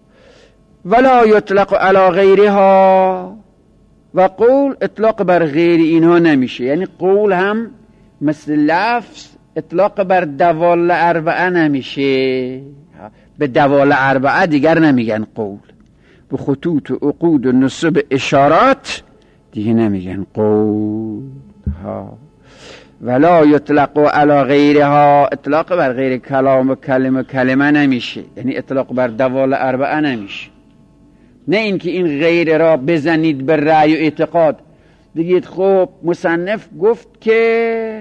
[SPEAKER 2] ولا یطلق علی غیرها، و قول اطلاق بر غیر اینها نمیشه. یعنی قول هم مثل لفظ اطلاق بر دوال اربعه نمیشه. به دوال اربعه دیگر نمیگن قول، به خطوط و عقود و نصب اشارات دیگه نمیگن قول ها. ولا یطلق علی غیرها، اطلاق بر غیر کلام و کلمه کلمه نمیشه، یعنی اطلاق بر دوال اربعه نمیشه. نه اینکه این غیر را بزنید به رأی و اعتقاد، بگید خب مصنف گفت که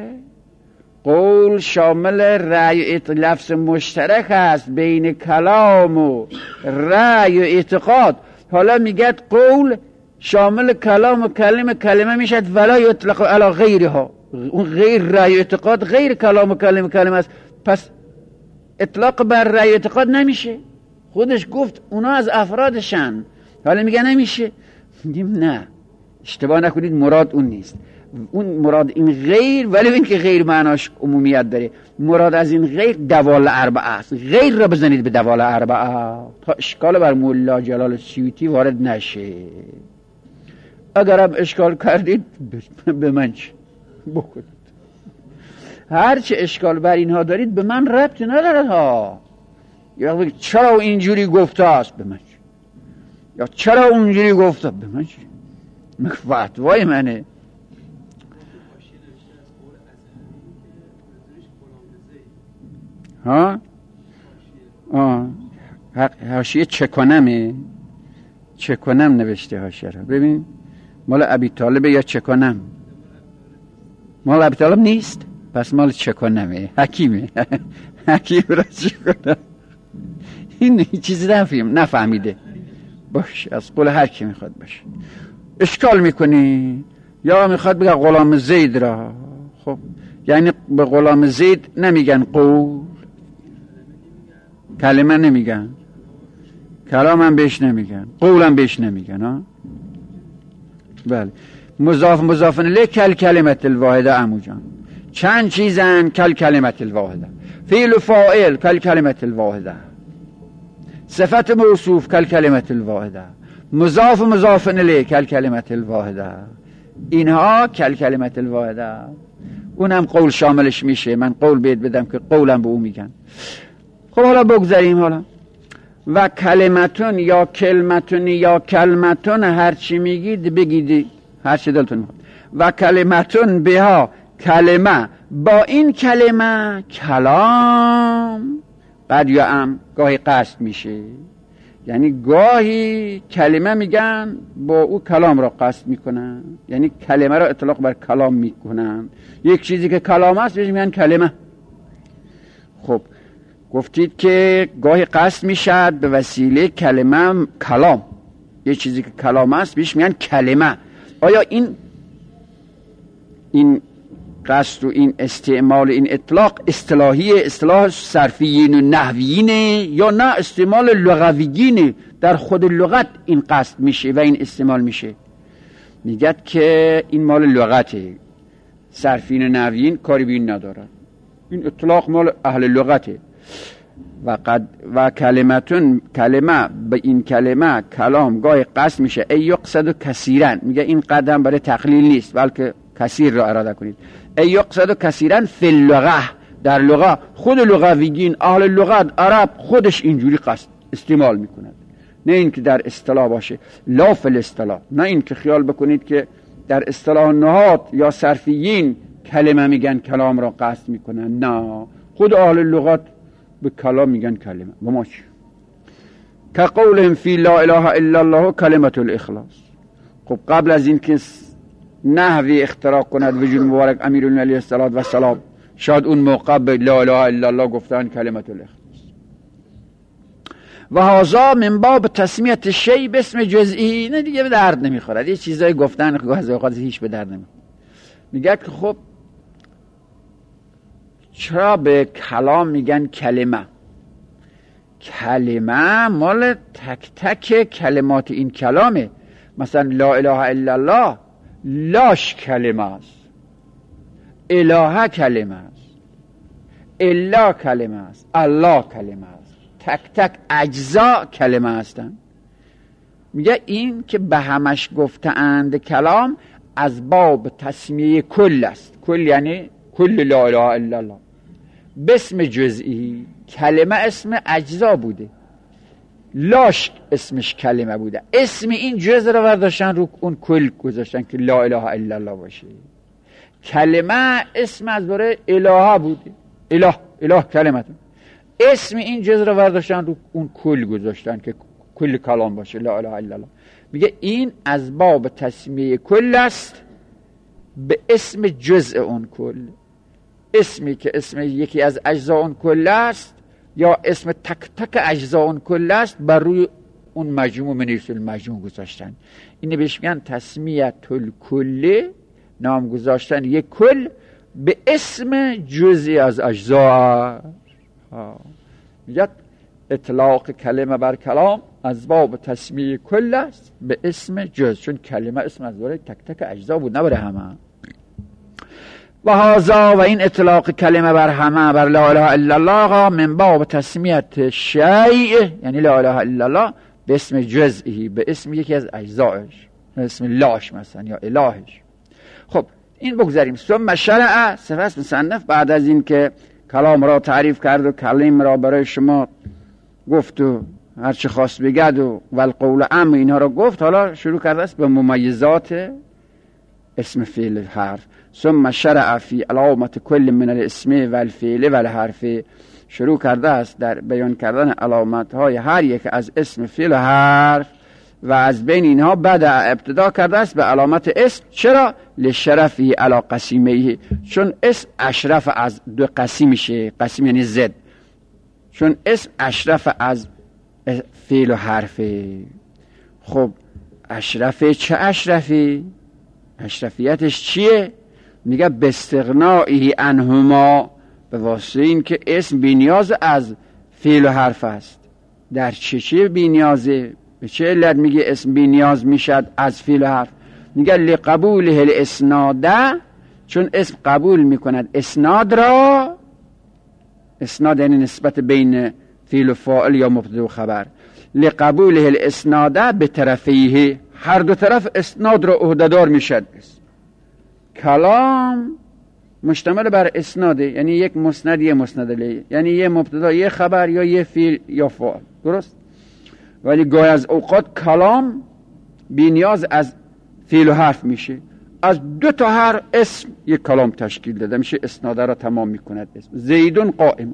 [SPEAKER 2] قول شامل رأی و لفظ مشترک است بین کلام و رأی و اعتقاد، حالا میگد قول شامل کلام و کلمه کلمه میشد ولا یطلق علی غیرها. اون غیر رأی و اعتقاد غیر کلام و کلمه کلمه است، پس اطلاق بر رأی و اعتقاد نمیشه. خودش گفت اونا از افرادشن، حالا میگه نمیشه. میگیم نه، اشتباه نکنید، مراد اون نیست. اون مراد این غیر، ولی این که غیر معناش عمومیت داره. مراد از این غیر دوال اربعه است. غیر را بزنید به دوال اربعه تا اشکال بر مولا جلال سیوطی وارد نشه. اگرم اشکال کردید به من چه بکنید، هرچه اشکال بر اینها دارید به من ربطی نداره ها. یا بگید چرا اینجوری گفته است، به من چه؟ یا چرا اونجوری گفته، به من چه؟ فتوای منه. ها آه حاشیه چه کنمه، چه کنم نوشته حاشیه را. ببین مال ابی طالبه یا چه کنم؟ مال ابی طالب نیست، پس مال چه کنمه، حکیمه. حکیم را چه کنم، این چیزی نفهم نفهمیده. باش، از قول هر کی میخواد باشه. اشکال میکنی یا میخواد بگه غلام زید را. خب یعنی به غلام زید نمیگن قول، کلمه نمیگن، کلام هم بهش نمیگن، قول هم بهش نمیگن ها. بله، مضاف مضاف الیه کل کلمت الواحده. عمو جان چند چیزن کل کلمت الواحده. فعل و فاعل کل کلمت الواحده، صفت موصوف کل کلمت الواحده، مضاف مضاف الیه کل کلمت الواحده. اینها کل کلمت الواحده. اونم قول شاملش میشه. من قول بید بدم که قولم به او میگن. خب حالا بگذاریم. حالا و کلمتون یا کلمتون یا کلمتون هر چی میگید بگید، هر چی دلتون میخواد. و کلمتون بها، کلمه با این کلمه کلام. قد یا ام گاهی قصد میشه، یعنی گاهی کلمه میگن با او کلام را قصد میکنن، یعنی کلمه را اطلاق بر کلام میکنن. یک چیزی که کلام است بهش میگن کلمه. خب گفتید که گاهی قصد میشد به وسیله کلمه کلام، یک چیزی که کلام است بهش میگن کلمه. آیا این این قصد و این استعمال این اطلاق اصطلاحی اصطلاح صرفیین و نحویینه یا نه استعمال لغویینه؟ در خود لغت این قصد میشه و این استعمال میشه. میگد که این مال لغته، صرفیین و نحویین کاری به این ندارن، این اطلاق مال اهل لغته. و قد و کلمتون، کلمه به این کلمه کلام گاهی قصد میشه. ای یقصد و کثیرن، میگه این قدم برای تقلیل نیست بلکه کثیر را اراده کنید. ای یقصد و کثیرن فی اللغه، در لغه خود لغویین اهل لغت عرب خودش اینجوری قصد استعمال میکند، نه این که در اصطلاح باشه. لا فی الاصطلاح، نه این که خیال بکنید که در اصطلاح نهاد یا صرفیین کلمه میگن کلام را قصد میکنن، نه خود اهل لغت به کلام میگن کلمه. و ما چی؟ که قولهم فی لا اله الا الله کلمت الاخلاص. خب قبل از این که نحوی اختراع کند وجود مبارک امیرالمومنین علیه الصلاة و السلام، شاید اون موقع به لا اله الا الله گفتن کلمت الاخلاص. و هذا من باب تسمیت شیء باسم جزئی. نه دیگه به درد نمیخورد، یه چیزایی گفتن که از اوقات هیچ به درد نمیخوره. میگه که خب چرا به کلام میگن کلمه؟ کلمه مال تک تک کلمات این کلامه. مثلا لا اله الا الله، لاش کلمه است، اله کلمه است، الا کلمه است، الله کلمه است، تک تک اجزا کلمه هستن. میگه این که به همش گفتند کلام از باب تسمیه کل است. کل یعنی کل لا اله الا الله باسم جزئی. کلمه اسم اجزا بوده، لاش اسمش کلمه بوده. اسم این جزء رو برداشتن رو اون کل گذاشتن که لا اله الا الله باشه. کلمه اسم از باره اله بوده، اله اله کلمه. اسم این جزء رو برداشتن رو اون کل گذاشتن که کل کلام باشه لا اله الا الله. میگه این از باب تسمیه کل است به اسم جزء اون کل. اسمی که اسم یکی از اجزا اون کل است یا اسم تک تک اجزا اون کل است بر روی اون مجموع منیس المجموع گذاشتن. اینه بهش میگن تسمیت الکل، نام گذاشتن یک کل به اسم جزئی از اجزا. میگه اطلاق کلمه بر کلام از باب تسمیه کل است به اسم جز، چون کلمه اسم از دوره تک تک اجزا بود، نبره همه. و هذا و این اطلاق کلمه بر همه بر لا اله الا الله من باب تسمیت شیء، یعنی لا اله الا الله به اسم جزئی، به اسم یکی از اجزایش، به اسم لاش مثلا یا الهش. خب این بگذاریم. ثم شرع، سپس مصنف بعد از این که کلام را تعریف کرد و کلیم را برای شما گفت و هر چه خواست بگد و والقول عام اینها را گفت، حالا شروع کرده است به ممیزات اسم فعل حرف. ثم شرع فی علامت کل من الاسم والفعل والحرف، شروع کرده است در بیان کردن علامت های هر یک از اسم فعل و حرف و از بین اینها بعد ابتدا کرده است به علامت اسم. چرا؟ لشرفی علی قسیمه، چون اسم اشرف از دو قسیم میشه، قسیم یعنی زد، چون اسم اشرف از فعل و حرفه. خب اشرفه چه اشرفی؟ اشرفیتش چیه؟ میگه باستغنائه عنهما، به واسطه این که اسم بی‌نیاز از فعل و حرف است. در چه چه بی‌نیازه؟ به چه علت میگه اسم بی‌نیاز میشد از فعل و حرف؟ میگه لقبوله الاسناده، چون اسم قبول میکند اسناد را. اسناد یعنی نسبت بین فعل و فاعل یا مبتدا و خبر. لقبوله الاسناده به طرفیه، هر دو طرف اسناد را عهده‌دار میشد. کلام مشتمل بر اسناده، یعنی یک مسند یه مسند الیه، یعنی یه مبتدا یه خبر یا یه فعل یا فاعل، درست؟ ولی گاهی از اوقات کلام بی‌نیاز از فعل و حرف میشه، از دو تا هر اسم یک کلام تشکیل داده میشه، اسناده را تمام میکند. اسم زیدون قائم،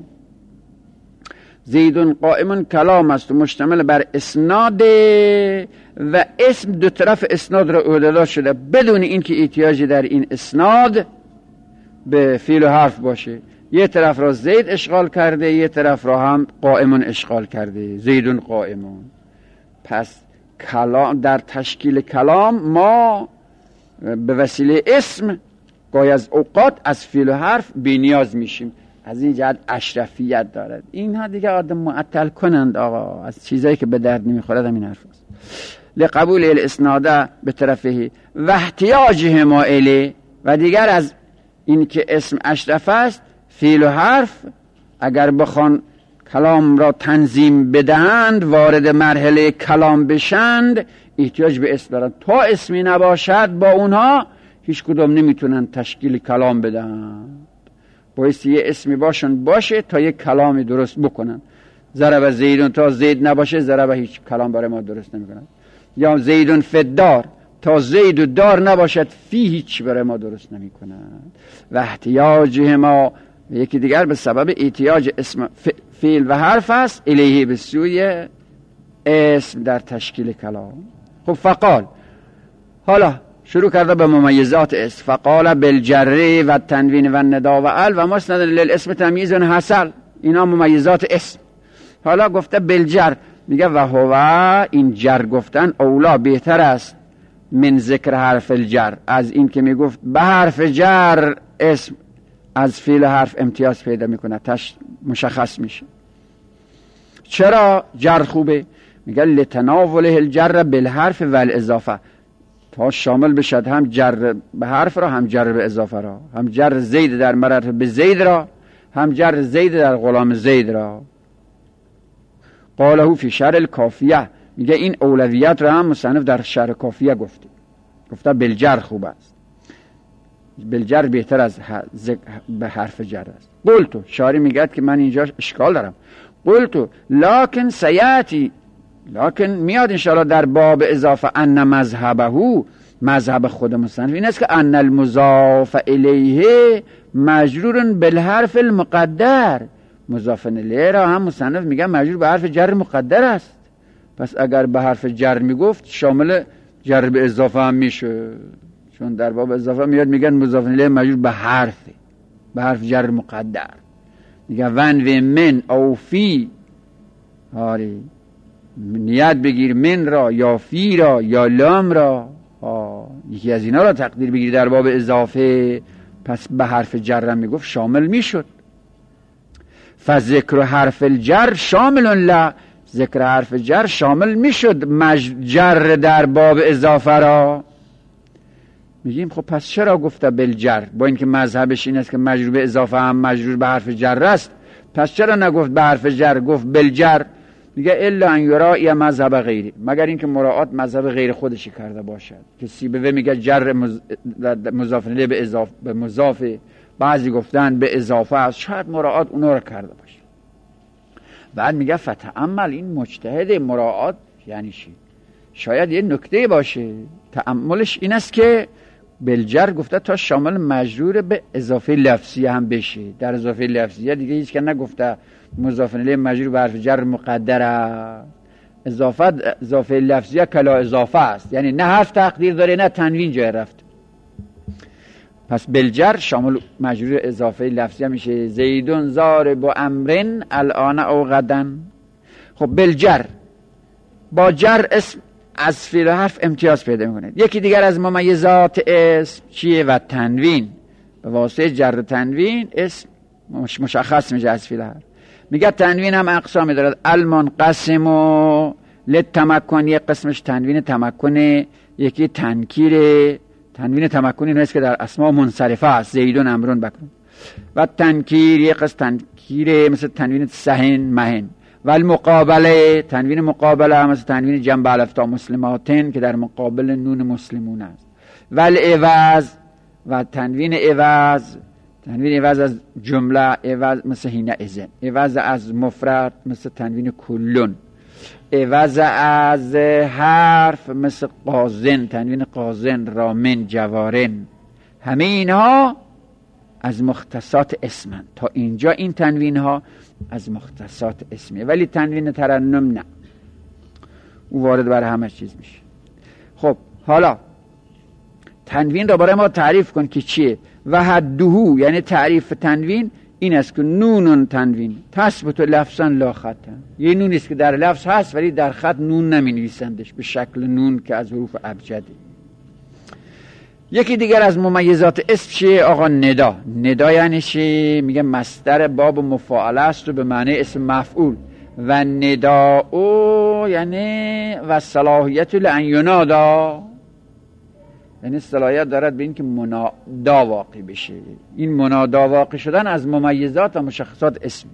[SPEAKER 2] زیدون قائمون کلام است و مشتمل بر اسناده و اسم دو طرف اسناد را عهده‌دار شده بدون اینکه احتیاجی در این اسناد به فعل و حرف باشه. یه طرف را زید اشغال کرده، یه طرف را هم قائمون اشغال کرده، زیدون قائمون. پس کلام در تشکیل کلام ما به وسیله اسم گاهی از اوقات از فعل و حرف بی‌نیاز میشیم، از این جهت اشرفیت دارد. اینها دیگه آدم معطل کنند آقا، از چیزایی که به درد نمیخورد همین حرف است. لقبول الاسناده به طرفه و احتیاجه ما الی، و دیگر از این که اسم اشرف است، فعل و حرف اگر بخوان کلام را تنظیم بدهند، وارد مرحله کلام بشند، احتیاج به اسم دارند. تا اسمی نباشد با اونها هیچ کدوم نمیتونن تشکیل کلام بدهند. بایستی یه اسمی باشن باشه تا یک کلامی درست بکنن. ضرب زیدون، تا زید نباشه ضرب هیچ کلام برای ما درست نمیکنن. یا زیدون فدار، تا زید و دار نباشد فی هیچ برای ما درست نمیکنن. و احتیاجه ما یکی دیگر به سبب احتیاج اسم فعل و حرف است الیه، به سوی اسم در تشکیل کلام. خب فقال، حالا شروع کرده به ممیزات اسم. فقال بالجر و تنوین و ندا و ال و مسند للاسم تمییز حصل، اینا ممیزات اسم. حالا گفته بالجر، میگه و هو، این جر گفتن اولا بهتر است من ذکر حرف الجر، از این که میگفت به حرف جر اسم از فعل حرف امتیاز پیدا میکنه، تش مشخص میشه. چرا جر خوبه؟ میگه لتناوله الجر بالحرف والاضافه، تا شامل بشد هم جر به حرف را هم جر به اضافه را، هم جر زید در مرتبه به زید را، هم جر زید در غلام زید را. قاله فی شرح الکافیه، میگه این اولویت را هم مصنف در شرح کافیه گفته، گفته بالجر خوب است، بالجر بهتر از به حرف جر است. قلتو، شاری میگه که من اینجا اشکال دارم. قلتو لکن سیاتی، لکن میاد انشاءالله در باب اضافه ان مذهبه، مذهب خود مصنف این است که ان المضاف الیه مجرور بالحرف المقدر، مضاف الیه را هم مصنف میگه مجرور به حرف جر مقدر است. پس اگر به حرف جر میگفت شامل جر به اضافه هم میشه، چون در باب اضافه میاد میگن مضاف الیه مجرور به حرف، به حرف جر مقدر. میگه ون و من او فی، آری نیت بگیر من را یا فی را یا لام را، یکی از اینا را تقدیر بگیر در باب اضافه، پس به حرف جر میگفت شامل میشد. فذکر حرف الجر شامل لا، ذکر حرف جر شامل میشد مجر در باب اضافه را. میگیم خب پس چرا گفته بالجر؟ با اینکه مذهبش این است که مجرور به اضافه هم مجرور به حرف جر است، پس چرا نگفت به حرف جر، گفت بالجر؟ میگه الا ان یراعی مذهب غیری، مگر اینکه مراعات مذهب غیر خودشی کرده باشد. که سیبوی میگه جر مضاف الیه به اضافه به مضاف، بعضی گفتن به اضافه است، شاید مراعات اونا رو کرده باشه. بعد میگه فتأمل، این مجتهد مراعات یعنی چی؟ شاید یه نکته باشه. تأملش این است که بالجر گفته تا شامل مجرور به اضافه لفظی هم بشه. در اضافه لفظی دیگه هیچ که نگفته مضاف الیه مجرور به حرف جر مقدره. اضافه اضافه لفظی کلا اضافه است، یعنی نه حرف تقدیر داره نه تنوین جای رفت. پس بالجر شامل مجرور اضافه لفظی میشه. زیدون ضارب امرن الان او غدا. خب بالجر با جر اسم از فعل حرف امتیاز پیدا میکنه. یکی دیگر از ممیزات اسم چیه؟ و تنوین. به واسطه جر تنوین اسم مشخص میشه از فعل حرف. میگه تنوین هم اقسامی دارد. المنقسم للتمکن، یک قسمش تنوین تمکنه، یکی تنکیره. تنوین تمکنی اینه که در اسماء منصرفه است، زیدون امرون بکن. و تنکیر یک قسم تنکیره مثل تنوین سهن مهن. و المقابله، تنوین مقابله هم مثل تنوین جنب الفتا مسلماتن که در مقابل نون مسلمون است. و العوض، و تنوین عوض، تنوین عوض از جمله، عوض مثل حین اذن، عوض از مفرد مثل تنوین کلون، عوض از حرف مثل قازن، تنوین قازن، رامن، جوارن. همه اینها از مختصات اسمن. تا اینجا این تنوین ها از مختصات اسمیه، ولی تنوین ترنم نه، او وارد بر همه چیز میشه. خب حالا تنوین را برای ما تعریف کن که چیه. و حدهو، یعنی تعریف تنوین این است که نون تنوین تثبت لفظا لا خطا، یه نونی است که در لفظ هست ولی در خط نون نمی نویسندش به شکل نون که از حروف ابجده. یکی دیگر از ممیزات اسم چیه آقا؟ ندا. ندا یعنی چی؟ میگه مصدر باب مفاعله است و به معنی اسم مفعول. و ندا او یعنی و صلاحیت لان ینادا، یعنی صلاحیت دارد به این که منادا واقع بشه. این منادا واقع شدن از ممیزات و مشخصات اسم.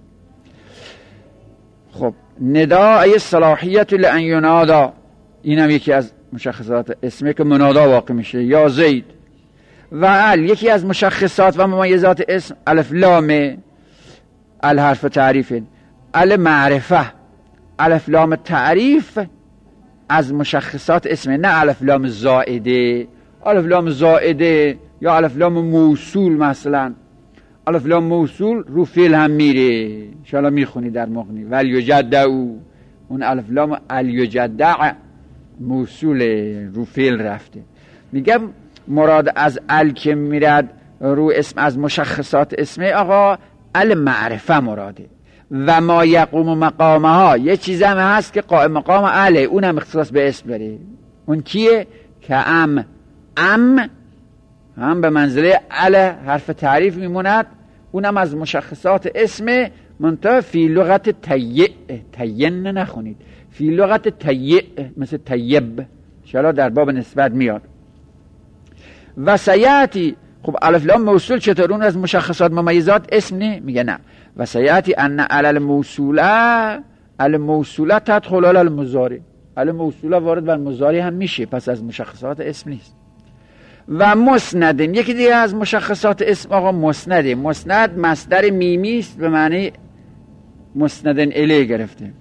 [SPEAKER 2] خب ندا ای صلاحیت لان ینادا، این هم یکی از مشخصات اسمه که منادا واقع میشه. یا زید. و ال، یکی از مشخصات و ممیزات اسم الف لام، ال حرف تعریف، ال معرفه. الف لام تعریف از مشخصات اسمه، نه الف لام زائده. الف لام زائده یا الف لام موصول، مثلا الف لام موصول رو فعل هم میره، ان شاء الله میخونی در مغنی. ول یجدعو، اون الف لام ال یجدع موصول رو فعل رفته. میگم مراد از ال که میرد رو اسم از مشخصات اسمه آقا ال معرفه مراده. و ما یقوم مقامها، یه چیز هم هست که قائم مقام اله، اونم اختصاص به اسم داره. اون کیه؟ که ام. ام هم به منزله ال حرف تعریف میموند، اونم از مشخصات اسمه. منتها فی لغت تیع، تین نخونید، فی لغت تیع مثل طیب، انشاءالله در باب نسبت میاد. و سیاتی، خب الف لام موصول چطور اون از مشخصات ممیزات اسم نه؟ میگه نه. و سیاتی ان علی الموصوله، الموصوله تدخل علی المضارع، الموصوله وارد بر مضارع هم میشه، پس از مشخصات اسم نیست. و مسندن، یکی دیگه از مشخصات اسم آقا مسنده. مسند مصدر میمی است به معنی مسندن الیه گرفته.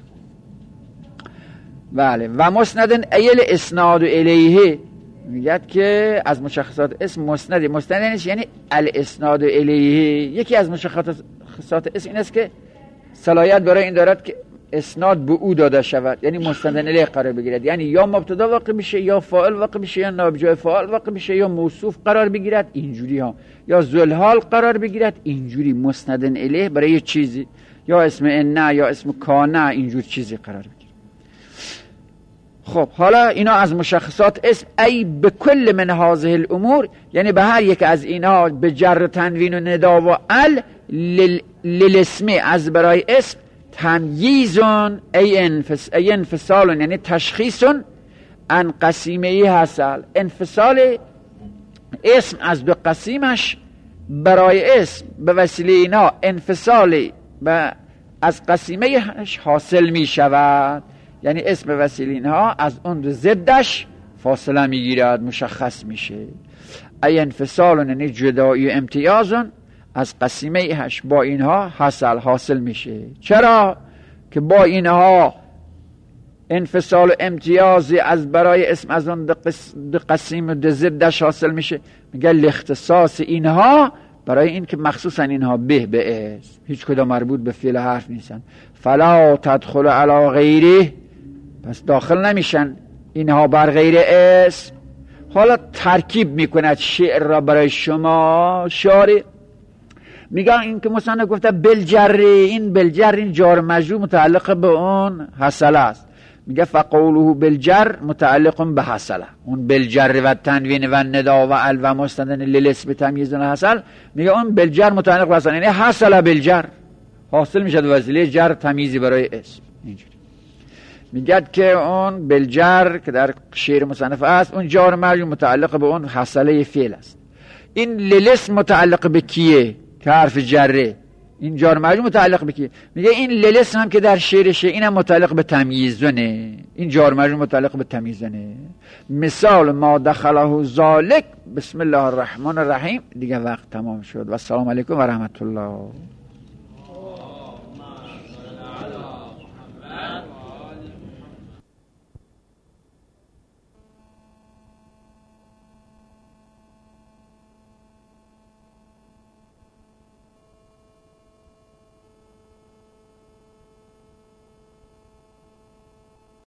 [SPEAKER 2] بله. و مسندن ایل اسناد الیه، میگه که از مشخصات اسم مسنده. مسند یعنی الاسناد الیه. یکی از مشخصات اسم این است که صلاحیت برای این دارد که اسناد به او داده شود، یعنی مستندن الیه قرار بگیرد، یعنی یا مبتدا واقع میشه، یا فاعل واقع میشه، یا نائب جای فاعل واقع میشه، یا موصوف قرار بگیرد، اینجوری ها، یا ذوالحال قرار بگیرد، اینجوری مستندن الیه برای یه چیزی، یا اسم ان یا اسم کانه، اینجور چیزی قرار بگیرد. خب حالا اینا از مشخصات اسم. ای به کل من هذه الامور، یعنی به هر یک از اینا، به جر تنوین و ندا و ال، للاسمی از برای اسم تمییزون ای, انفس ای انفصالون یعنی تشخیصون ان قسیمه ای حاصل. انفصال اسم از دو قسیمش برای اسم به وسیله اینا انفصال و از قسیمه حاصل می شود، یعنی اسم به وسیله اینها از اون ضدش فاصله می گیرد، مشخص میشه. ای انفصال یعنی جدایی و امتیازون از قسیمه ایش با اینها حاصل حاصل میشه. چرا؟ که با اینها انفصال و امتیازی از برای اسم از اون دو قسیم و دو ضدش حاصل میشه. میگه الاختصاص اینها برای این که مخصوصا اینها به به اسم، هیچ کدام مربوط به فعل حرف نیستن. فلا تدخل علی غیره، پس داخل نمیشن اینها بر غیر اسم. حالا ترکیب میکند شعر را برای شما. شعر میگه این که مثلا گفته بلجر، این بلجر این جار مجرور متعلق به اون حصله است. میگه فقوله بلجر متعلق به حصله. اون بلجر و تنوین و ندا و ال و مستندن للاسم تمییز حصل، میگه اون بلجر متعلق به حصله یعنی حصله بلجر، حاصل میشه به وسیله جر تمییزی برای اسم. اینجوری میگه که اون بلجر که در شعر مصنف است اون جار مجرور متعلق به اون حصله فعل است. این للاسم متعلق به کیه؟ که حرف جره. این جار مجرور متعلق به کیه؟ میگه این للاسم هم که در شعرشه اینم متعلق به تمییزونه. این جار مجرور متعلق به تمییزونه. مثال ما دخله ذالک. بسم الله الرحمن الرحیم. دیگه وقت تمام شد و السلام علیکم و رحمت الله.